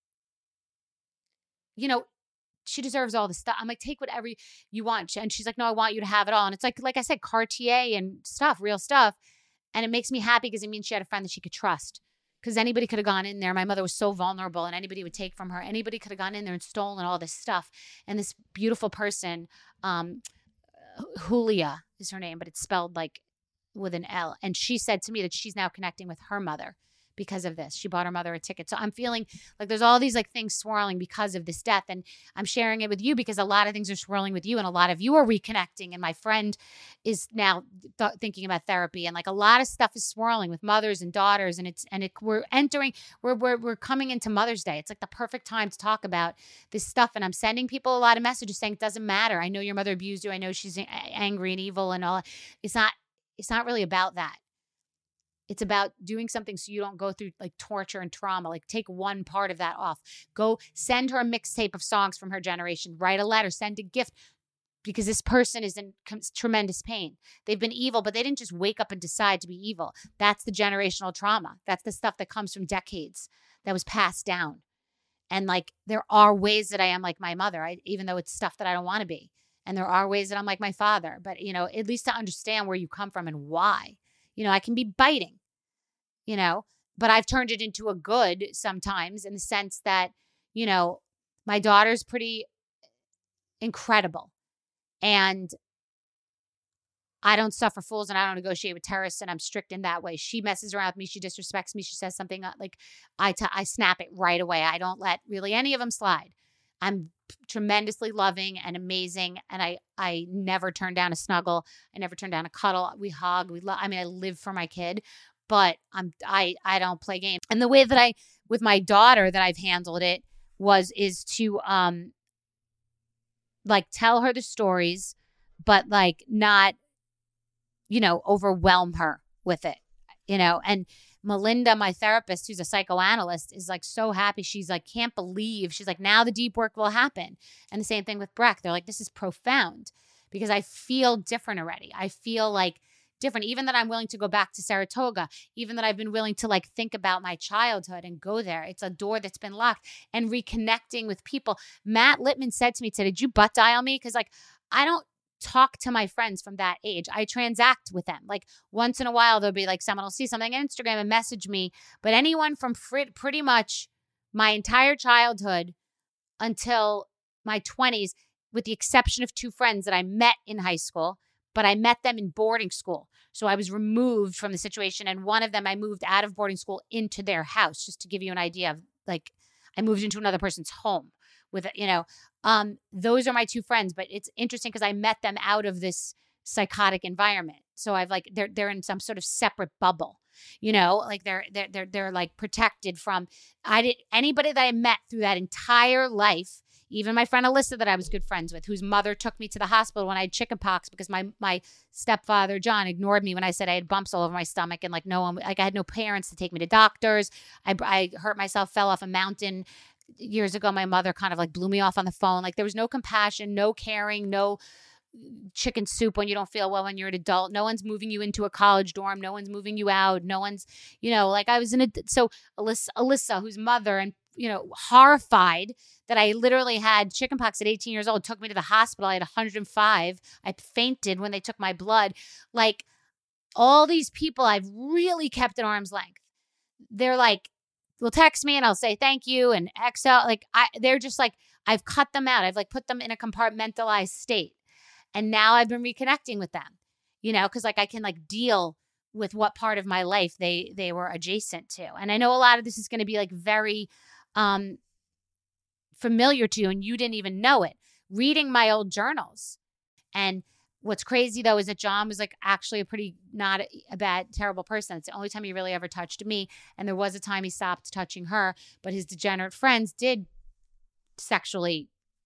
you know, she deserves all the stuff. I'm like, take whatever you want. And she's like, no, I want you to have it all. And it's like I said, Cartier and stuff, real stuff. And it makes me happy because it means she had a friend that she could trust. Because anybody could have gone in there. My mother was so vulnerable and anybody would take from her. Anybody could have gone in there and stolen all this stuff. And this beautiful person, Julia is her name, but it's spelled like with an L. And she said to me that she's now connecting with her mother because of this. She bought her mother a ticket. So I'm feeling like there's all these like things swirling because of this death. And I'm sharing it with you because a lot of things are swirling with you and a lot of you are reconnecting. And my friend is now thinking about therapy and like a lot of stuff is swirling with mothers and daughters. And we're coming into Mother's Day. It's like the perfect time to talk about this stuff. And I'm sending people a lot of messages saying, it doesn't matter. I know your mother abused you. I know she's angry and evil and all. It's not really about that. It's about doing something so you don't go through like torture and trauma. Like take one part of that off. Go send her a mixtape of songs from her generation. Write a letter. Send a gift. Because this person is in tremendous pain. They've been evil, but they didn't just wake up and decide to be evil. That's the generational trauma. That's the stuff that comes from decades that was passed down. And like there are ways that I am like my mother, even though it's stuff that I don't want to be. And there are ways that I'm like my father. But, you know, at least to understand where you come from and why. You know, I can be biting. You know, but I've turned it into a good sometimes in the sense that, you know, my daughter's pretty incredible and I don't suffer fools and I don't negotiate with terrorists and I'm strict in that way. She messes around with me. She disrespects me. She says something like I snap it right away. I don't let really any of them slide. I'm tremendously loving and amazing. And I never turn down a snuggle. I never turn down a cuddle. We hug. I live for my kid. But I don't play games. And the way that with my daughter that I've handled it is to like tell her the stories, but like not, you know, overwhelm her with it, you know. And Melinda, my therapist, who's a psychoanalyst, is like so happy. She's like, can't believe. She's like, now the deep work will happen. And the same thing with Breck. They're like, this is profound because I feel different already. I feel like different, even that I'm willing to go back to Saratoga, even that I've been willing to like think about my childhood and go there. It's a door that's been locked and reconnecting with people. Matt Littman said to me today, did you butt dial me? Because like, I don't talk to my friends from that age. I transact with them. Like once in a while, there'll be like someone will see something on Instagram and message me. But anyone from pretty much my entire childhood until my 20s, with the exception of 2 friends that I met in high school, but I met them in boarding school. So I was removed from the situation. And one of them, I moved out of boarding school into their house, just to give you an idea of like, I moved into another person's home with, those are my 2 friends. But it's interesting because I met them out of this psychotic environment. So I've like, they're in some sort of separate bubble, like they're like protected from, anybody that I met through that entire life. Even my friend Alyssa that I was good friends with, whose mother took me to the hospital when I had chickenpox because my stepfather, John, ignored me when I said I had bumps all over my stomach and like no one, like I had no parents to take me to doctors. I hurt myself, fell off a mountain years ago. My mother kind of like blew me off on the phone. Like there was no compassion, no caring, no chicken soup when you don't feel well when you're an adult. No one's moving you into a college dorm. No one's moving you out. No one's, like I was so Alyssa, whose mother and horrified that I literally had chickenpox at 18 years old, took me to the hospital. I had 105. I fainted when they took my blood. Like all these people I've really kept at arm's length. They're like, will text me and I'll say thank you and XL. Like they're just like, I've cut them out. I've like put them in a compartmentalized state. And now I've been reconnecting with them, because like I can like deal with what part of my life they were adjacent to. And I know a lot of this is going to be like very familiar to you and you didn't even know it. Reading my old journals. And what's crazy though is that John was like actually not a bad, terrible person. It's the only time he really ever touched me. And there was a time he stopped touching her, but his degenerate friends did sexually,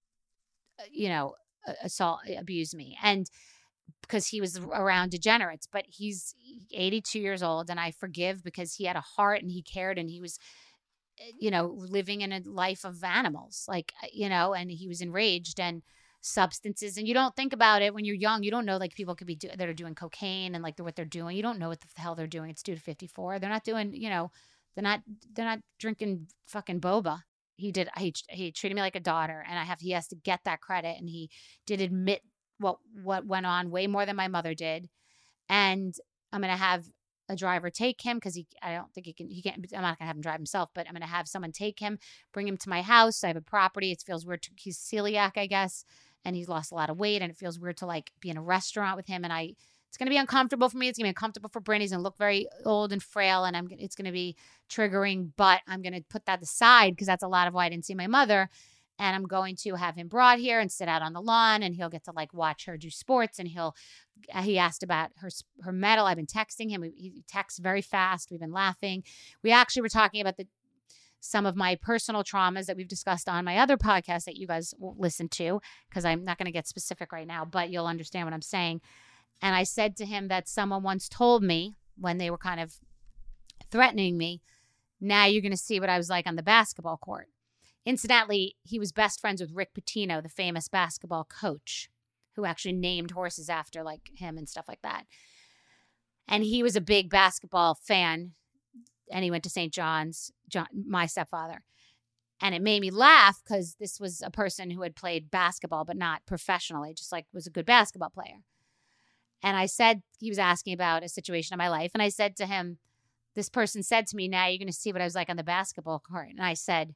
assault, abuse me. And because he was around degenerates, but he's 82 years old and I forgive because he had a heart and he cared and he was, living in a life of animals, like, and he was enraged and substances. And you don't think about it when you're young. You don't know like people could be that are doing cocaine and like what they're doing. You don't know what the hell they're doing. It's 2 to 54. They're not doing, they're not drinking fucking boba. He treated me like a daughter and he has to get that credit. And he did admit what went on way more than my mother did. And I'm going to have a driver take him because I don't think I'm not going to have him drive himself, but I'm going to have someone take him, bring him to my house. I have a property. It feels weird. He's celiac, I guess. And he's lost a lot of weight and it feels weird to like be in a restaurant with him. And it's going to be uncomfortable for me. It's going to be uncomfortable for Brynn. He's going to look very old and frail and it's going to be triggering, but I'm going to put that aside because that's a lot of why I didn't see my mother. And I'm going to have him brought here and sit out on the lawn and he'll get to like watch her do sports. And he asked about her medal. I've been texting him. He texts very fast. We've been laughing. We actually were talking about some of my personal traumas that we've discussed on my other podcast that you guys will listen to because I'm not going to get specific right now, but you'll understand what I'm saying. And I said to him that someone once told me when they were kind of threatening me, now you're going to see what I was like on the basketball court. Incidentally, he was best friends with Rick Pitino, the famous basketball coach, who actually named horses after like him and stuff like that. And he was a big basketball fan, and he went to St. John's, my stepfather. And it made me laugh because this was a person who had played basketball, but not professionally, just like was a good basketball player. And I said, he was asking about a situation in my life. And I said to him, this person said to me, now you're going to see what I was like on the basketball court. And I said,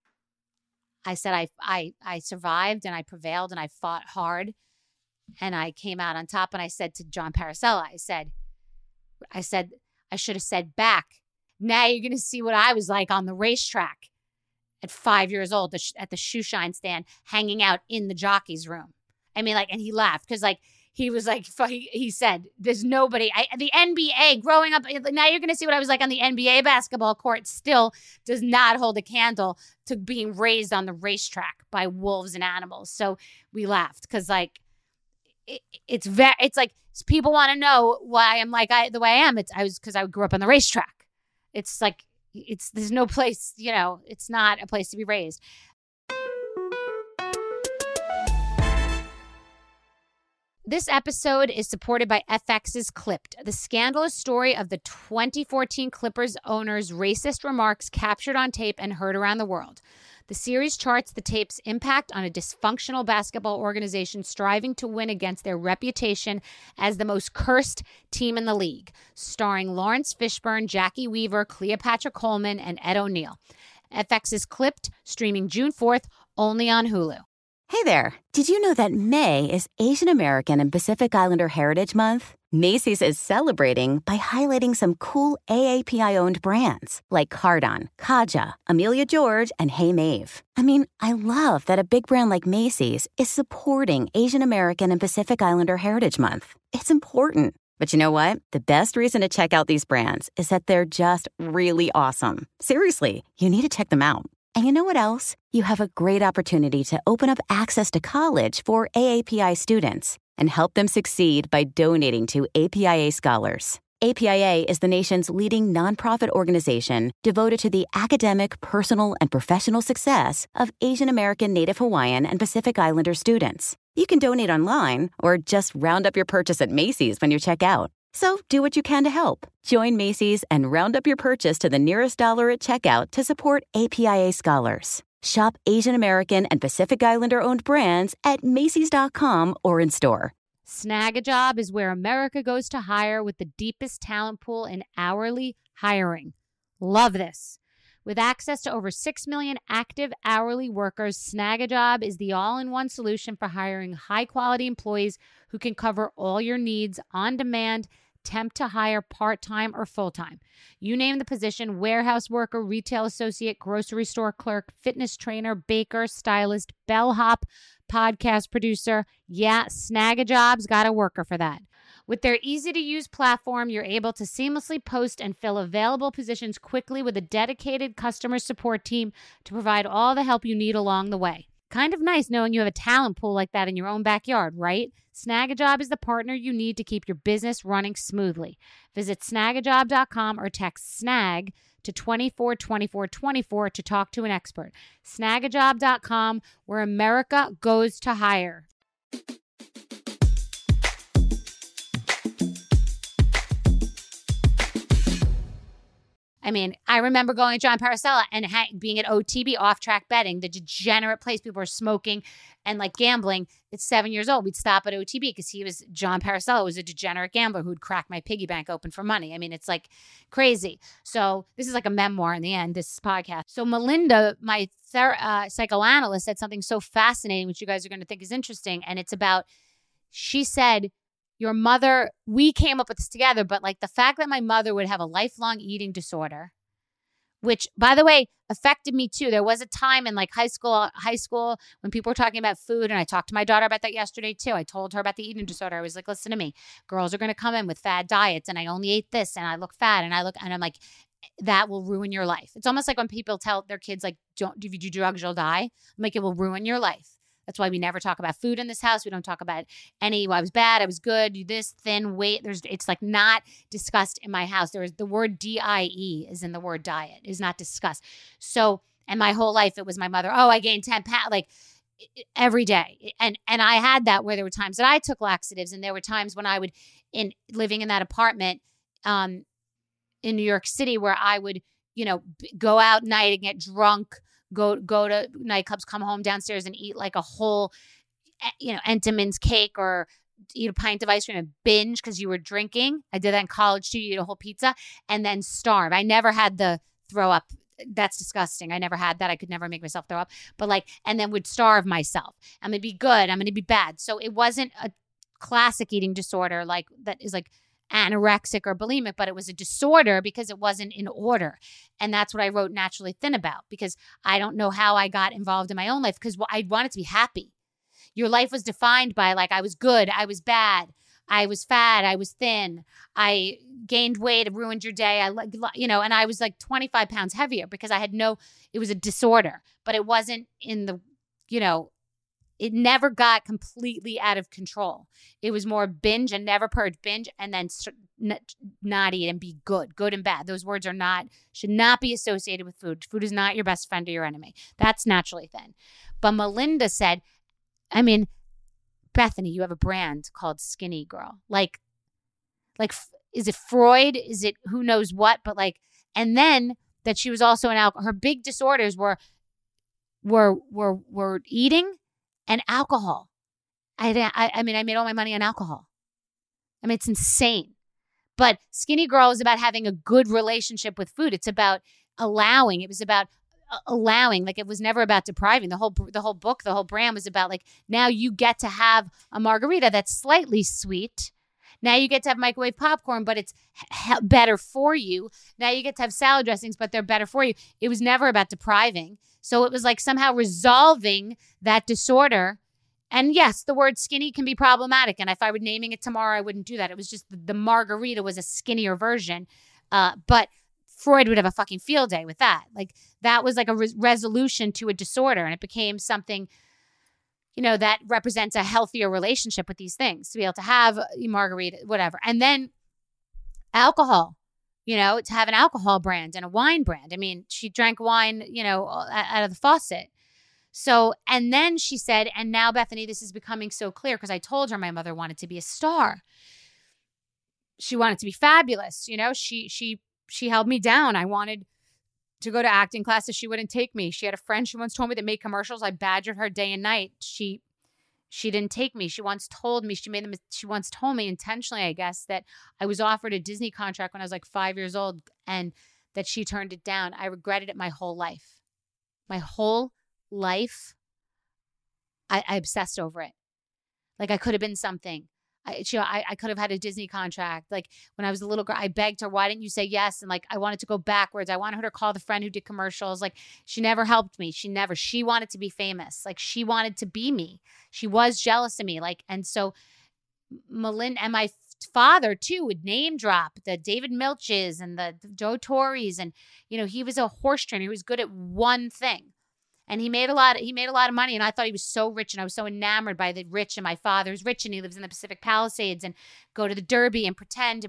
I survived and I prevailed and I fought hard and I came out on top. And I said to John Paracella, I said, I should have said back, now you're going to see what I was like on the racetrack at 5 years old at the shoe shine stand, hanging out in the jockey's room. I mean, like, and he laughed because like, he was like, he said, there's nobody, the NBA growing up, now you're going to see what I was like on the NBA basketball court still does not hold a candle to being raised on the racetrack by wolves and animals. So we laughed because like, it's like people want to know why I'm like the way I am. Because I grew up on the racetrack. It's like, there's no place, it's not a place to be raised. This episode is supported by FX's Clipped, the scandalous story of the 2014 Clippers owner's racist remarks captured on tape and heard around the world. The series charts the tape's impact on a dysfunctional basketball organization striving to win against their reputation as the most cursed team in the league, starring Lawrence Fishburne, Jackie Weaver, Cleopatra Coleman, and Ed O'Neill. FX is Clipped, streaming June 4th, only on Hulu. Hey there. Did you know that May is Asian American and Pacific Islander Heritage Month? Macy's is celebrating by highlighting some cool AAPI-owned brands like Cardon, Kaja, Amelia George, and Hey Mave. I mean, I love that a big brand like Macy's is supporting Asian American and Pacific Islander Heritage Month. It's important. But you know what? The best reason to check out these brands is that they're just really awesome. Seriously, you need to check them out. And you know what else? You have a great opportunity to open up access to college for AAPI students and help them succeed by donating to APIA Scholars. APIA is the nation's leading nonprofit organization devoted to the academic, personal, and professional success of Asian American, Native Hawaiian, and Pacific Islander students. You can donate online or just round up your purchase at Macy's when you check out. So do what you can to help. Join Macy's and round up your purchase to the nearest dollar at checkout to support APIA Scholars. Shop Asian American and Pacific Islander-owned brands at Macy's.com or in store. Snag a Job is where America goes to hire with the deepest talent pool in hourly hiring. Love this. With access to over 6 million active hourly workers, Snag a Job is the all-in-one solution for hiring high-quality employees who can cover all your needs on demand, temp to hire, part-time or full-time. You name the position: warehouse worker, retail associate, grocery store clerk, fitness trainer, baker, stylist, bellhop, podcast producer. Yeah, Snag a Job's got a worker for that. With their easy-to-use platform, you're able to seamlessly post and fill available positions quickly with a dedicated customer support team to provide all the help you need along the way. Kind of nice knowing you have a talent pool like that in your own backyard, right? Snag a Job is the partner you need to keep your business running smoothly. Visit snagajob.com or text SNAG to 242424 to talk to an expert. Snagajob.com, where America goes to hire. I mean, I remember going to John Paracella and being at OTB, off-track betting, the degenerate place. People were smoking and like gambling. At 7 years old, we'd stop at OTB because John Paracella was a degenerate gambler who'd crack my piggy bank open for money. I mean, it's like crazy. So this is like a memoir in the end, this podcast. So Melinda, my psychoanalyst, said something so fascinating, which you guys are going to think is interesting. And it's about, she said, your mother, we came up with this together, but like the fact that my mother would have a lifelong eating disorder, which, by the way, affected me too. There was a time in like high school when people were talking about food, and I talked to my daughter about that yesterday too. I told her about the eating disorder. I was like, listen to me, girls are going to come in with fad diets, and I only ate this, and I look fat, and I'm like, that will ruin your life. It's almost like when people tell their kids, like, if you do drugs, you'll die. I'm like, it will ruin your life. That's why we never talk about food in this house. We don't talk about well, I was bad, I was good, you this, thin, weight. It's like not discussed in my house. There is the word DIE is in the word diet, is not discussed. So, and my whole life it was my mother, I gained 10 pounds, like every day. And I had that where there were times that I took laxatives, and there were times when I would, living in that apartment in New York City, where I would, go out at night and get drunk, go to nightclubs, come home downstairs and eat like a whole, Entenmann's cake, or eat a pint of ice cream and binge because you were drinking. I did that in college too. You eat a whole pizza and then starve. I never had the throw up. That's disgusting. I never had that. I could never make myself throw up. But and then would starve myself. I'm going to be good. I'm going to be bad. So it wasn't a classic eating disorder like that is like anorexic or bulimic, but it was a disorder because it wasn't in order. And that's what I wrote Naturally Thin about, because I don't know how I got involved in my own life, because I wanted to be happy. Your life was defined by I was good, I was bad, I was fat, I was thin, I gained weight, it ruined your day. And I was 25 pounds heavier because it was a disorder, but it wasn't in the, it never got completely out of control. It was more binge and never purge, binge and then not eat and be good and bad. Those words should not be associated with food. Food is not your best friend or your enemy. That's Naturally Thin. But Melinda said, Bethany, you have a brand called Skinny Girl. Is it Freud? Is it who knows what? But and then that she was also her big disorders were were eating and alcohol. I mean, I made all my money on alcohol. I mean, it's insane. But Skinny Girl is about having a good relationship with food. It's about allowing. It was about allowing. Like, it was never about depriving. The whole book, the whole brand was about, like, now you get to have a margarita that's slightly sweet. Now you get to have microwave popcorn, but it's better for you. Now you get to have salad dressings, but they're better for you. It was never about depriving. So it was like somehow resolving that disorder. And yes, the word skinny can be problematic. And if I were naming it tomorrow, I wouldn't do that. It was just the margarita was a skinnier version. But Freud would have a fucking field day with that. Like, that was like a resolution to a disorder. And it became something, you know, that represents a healthier relationship with these things, to be able to have a margarita, whatever. And then alcohol, you know, to have an alcohol brand and a wine brand. I mean, she drank wine, you know, out of the faucet. So, and then she said, and now, Bethany, this is becoming so clear, because I told her my mother wanted to be a star. She wanted to be fabulous. You know, she held me down. I wanted to go to acting classes. She wouldn't take me. She had a friend, she once told me, that made commercials. I badgered her day and night. She didn't take me. She once told me, she once told me intentionally, I guess, that I was offered a Disney contract when I was like 5 years old, and that she turned it down. I regretted it my whole life. My whole life, I obsessed over it. Like, I could have been something. I could have had a Disney contract. Like, when I was a little girl, I begged her, why didn't you say yes? And like, I wanted to go backwards. I wanted her to call the friend who did commercials. Like, she never helped me. She wanted to be famous. Like, she wanted to be me. She was jealous of me. Like, and so Melinda and my father too would name drop the David Milches and the Joe Torres. And, you know, he was a horse trainer. He was good at one thing. And he made a lot of money, and I thought he was so rich, and I was so enamored by the rich, and my father's rich, and he lives in the Pacific Palisades, and go to the Derby and pretend.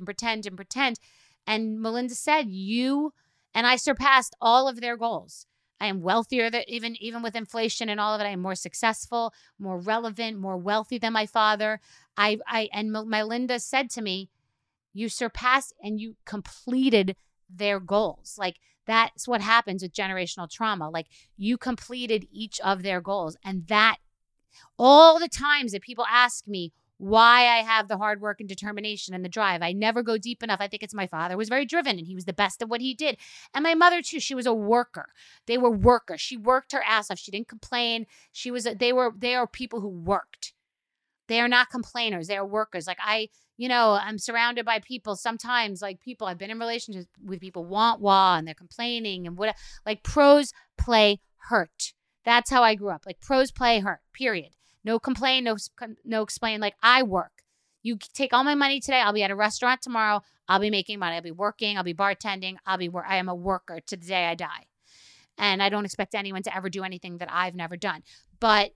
And Melinda said, you and I surpassed all of their goals. I am wealthier than even with inflation and all of it. I am more successful, more relevant, more wealthy than my father. And Melinda said to me, you surpassed and you completed their goals. Like, that's what happens with generational trauma. Like, you completed each of their goals. And that, all the times that people ask me why I have the hard work and determination and the drive, I never go deep enough. I think it's my father was very driven, and he was the best at what he did. And my mother too, she was a worker. They were workers. She worked her ass off. She didn't complain. They are people who worked. They are not complainers. They are workers. Like, I'm surrounded by people sometimes, like, people, I've been in relationships with people wah, and they're complaining and whatever. Like, pros play hurt. That's how I grew up. Like, pros play hurt, period. No complain, no explain. Like, I work. You take all my money today. I'll be at a restaurant tomorrow. I'll be making money. I'll be working. I'll be bartending. I am a worker to the day I die. And I don't expect anyone to ever do anything that I've never done. But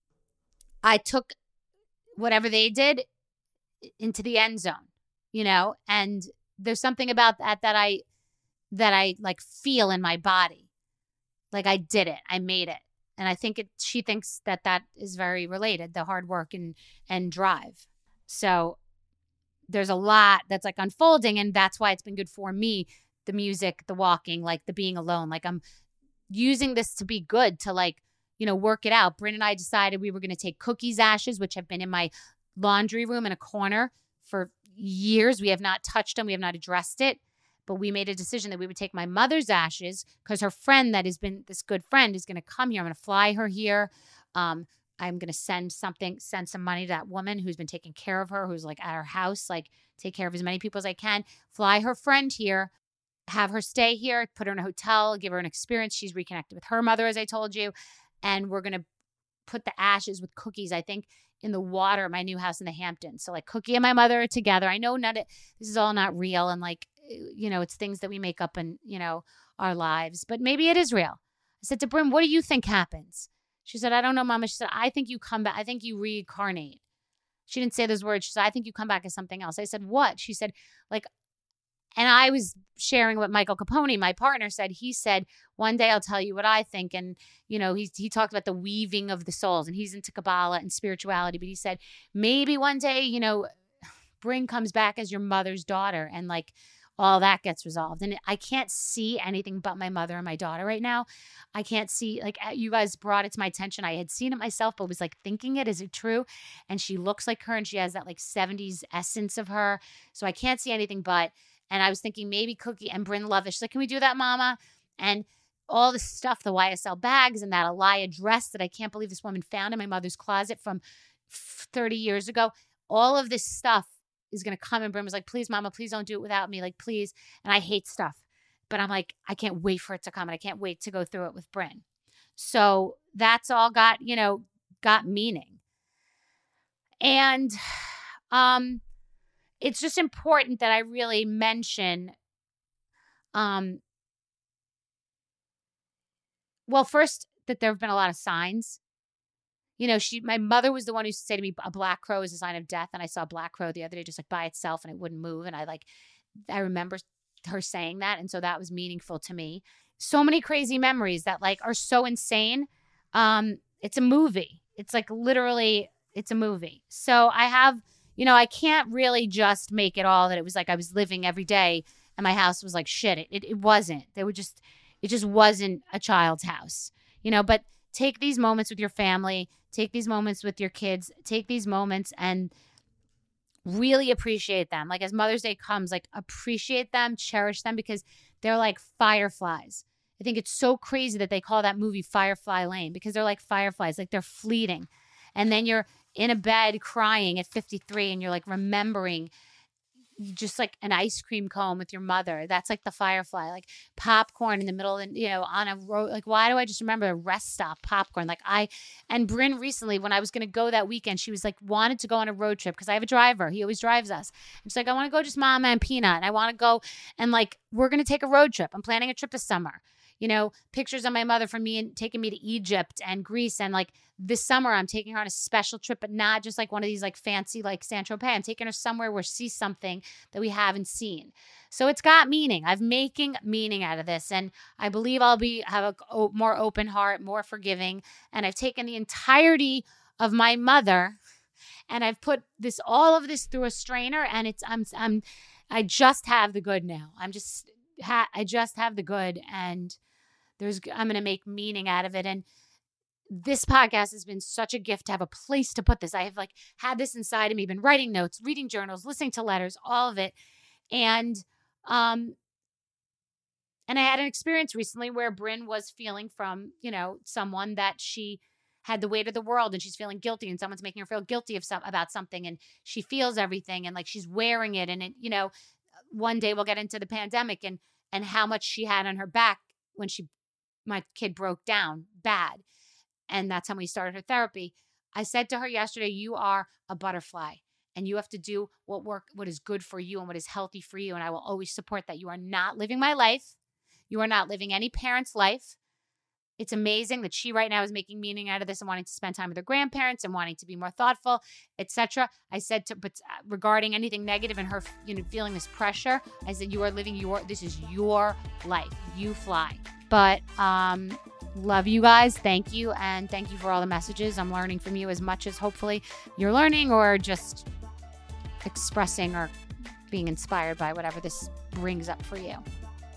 I took whatever they did into the end zone, you know, and there's something about that I like feel in my body. Like, I did it. I made it. And I think she thinks that is very related, the hard work and drive. So there's a lot that's like unfolding, and that's why it's been good for me. The music, the walking, like the being alone. Like, I'm using this to be good, to, like, you know, work it out. Bryn and I decided we were going to take Cookie's ashes, which have been in my laundry room in a corner for years. We have not touched them. We have not addressed it. But we made a decision that we would take my mother's ashes, because her friend that has been this good friend is going to come here. I'm going to fly her here. I'm going to send some money to that woman who's been taking care of her, who's like at her house, like take care of as many people as I can. Fly her friend here, have her stay here, put her in a hotel, give her an experience. She's reconnected with her mother, as I told you. And we're going to put the ashes with Cookies, I think, in the water at my new house in the Hamptons. So, like, Cookie and my mother are together. I know this is all not real, and, like, you know, it's things that we make up in, you know, our lives, but maybe it is real. I said to Bryn, what do you think happens? She said, I don't know, Mama. She said, I think you come back. I think you reincarnate. She didn't say those words. She said, I think you come back as something else. I said, what? She said, like, and I was sharing what Michael Capone, my partner, said. He said, one day I'll tell you what I think. And, you know, he talked about the weaving of the souls, and he's into Kabbalah and spirituality. But he said, maybe one day, you know, Bryn comes back as your mother's daughter, and, like, all that gets resolved. And I can't see anything but my mother and my daughter right now. I can't see, like, you guys brought it to my attention. I had seen it myself, but was like thinking it, is it true? And she looks like her and she has that like 70s essence of her. So I can't see anything but, and I was thinking maybe Cookie and Bryn love it. She's like, can we do that, Mama? And all the stuff, the YSL bags and that Alaya dress that I can't believe this woman found in my mother's closet from 30 years ago. All of this stuff is going to come, and Bryn was like, please, Mama, please don't do it without me. Like, please. And I hate stuff. But I'm like, I can't wait for it to come, and I can't wait to go through it with Bryn. So that's all got meaning. And it's just important that I really mention, well, first, that there have been a lot of signs. You know, my mother was the one who used to say to me, a black crow is a sign of death. And I saw a black crow the other day just like by itself and it wouldn't move. And I remember her saying that. And so that was meaningful to me. So many crazy memories that like are so insane. It's a movie. It's like literally, it's a movie. So I have, I can't really just make it all that it was like I was living every day and my house was like shit. It wasn't. It just wasn't a child's house, but take these moments with your family, take these moments with your kids, take these moments and really appreciate them. Like as Mother's Day comes, like appreciate them, cherish them because they're like fireflies. I think it's so crazy that they call that movie Firefly Lane because they're like fireflies, like they're fleeting. And then you're in a bed crying at 53 and you're like remembering just like an ice cream cone with your mother. That's like the firefly, like popcorn in the middle and, on a road. Like, why do I just remember a rest stop popcorn? And Bryn recently, when I was going to go that weekend, she was like, wanted to go on a road trip because I have a driver. He always drives us. And she's like, I want to go just Mama and Peanut. And I want to go and like, we're going to take a road trip. I'm planning a trip this summer. Pictures of my mother from me and taking me to Egypt and Greece. And like this summer, I'm taking her on a special trip, but not just like one of these like fancy like Saint-Tropez. I'm taking her somewhere where she sees something that we haven't seen. So it's got meaning. I'm making meaning out of this. And I believe I'll have a more open heart, more forgiving. And I've taken the entirety of my mother and I've put all of this through a strainer and I just have the good now. I just have the good and I'm going to make meaning out of it. And this podcast has been such a gift to have a place to put this. I have like had this inside of me, been writing notes, reading journals, listening to letters, all of it. And I had an experience recently where Bryn was feeling from, someone that she had the weight of the world and she's feeling guilty and someone's making her feel guilty about something and she feels everything and like she's wearing it. And it, one day we'll get into the pandemic and how much she had on her back when my kid broke down bad. And that's how we started her therapy. I said to her yesterday, you are a butterfly and you have to do what is good for you and what is healthy for you. And I will always support that. You are not living my life. You are not living any parent's life. It's amazing that she right now is making meaning out of this and wanting to spend time with her grandparents and wanting to be more thoughtful, etc. I said but regarding anything negative and her, feeling this pressure, I said, you are living this is your life. You fly. But love you guys. Thank you. And thank you for all the messages. I'm learning from you as much as hopefully you're learning or just expressing or being inspired by whatever this brings up for you.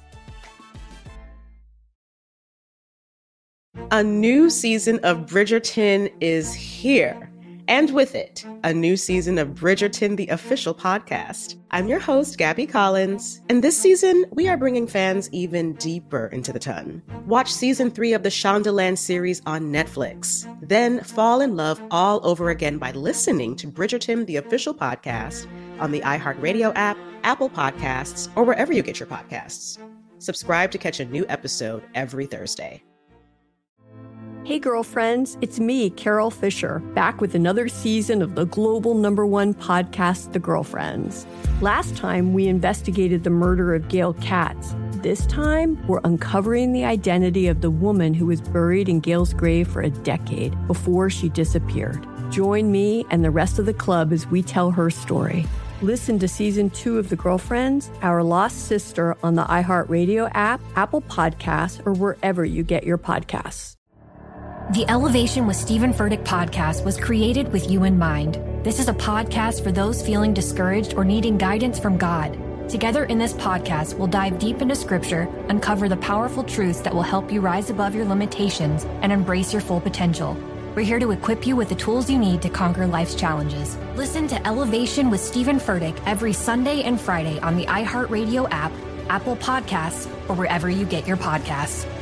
A new season of Bridgerton is here. And with it, a new season of Bridgerton, the official podcast. I'm your host, Gabby Collins, and this season, we are bringing fans even deeper into the ton. Watch season 3 of the Shondaland series on Netflix. Then fall in love all over again by listening to Bridgerton, the official podcast, on the iHeartRadio app, Apple Podcasts, or wherever you get your podcasts. Subscribe to catch a new episode every Thursday. Hey girlfriends, it's me, Carol Fisher, back with another season of the global #1 podcast, The Girlfriends. Last time, we investigated the murder of Gail Katz. This time, we're uncovering the identity of the woman who was buried in Gail's grave for a decade before she disappeared. Join me and the rest of the club as we tell her story. Listen to Season 2 of The Girlfriends, Our Lost Sister on the iHeartRadio app, Apple Podcasts, or wherever you get your podcasts. The Elevation with Stephen Furtick podcast was created with you in mind. This is a podcast for those feeling discouraged or needing guidance from God. Together in this podcast, we'll dive deep into scripture, uncover the powerful truths that will help you rise above your limitations and embrace your full potential. We're here to equip you with the tools you need to conquer life's challenges. Listen to Elevation with Stephen Furtick every Sunday and Friday on the iHeartRadio app, Apple Podcasts, or wherever you get your podcasts.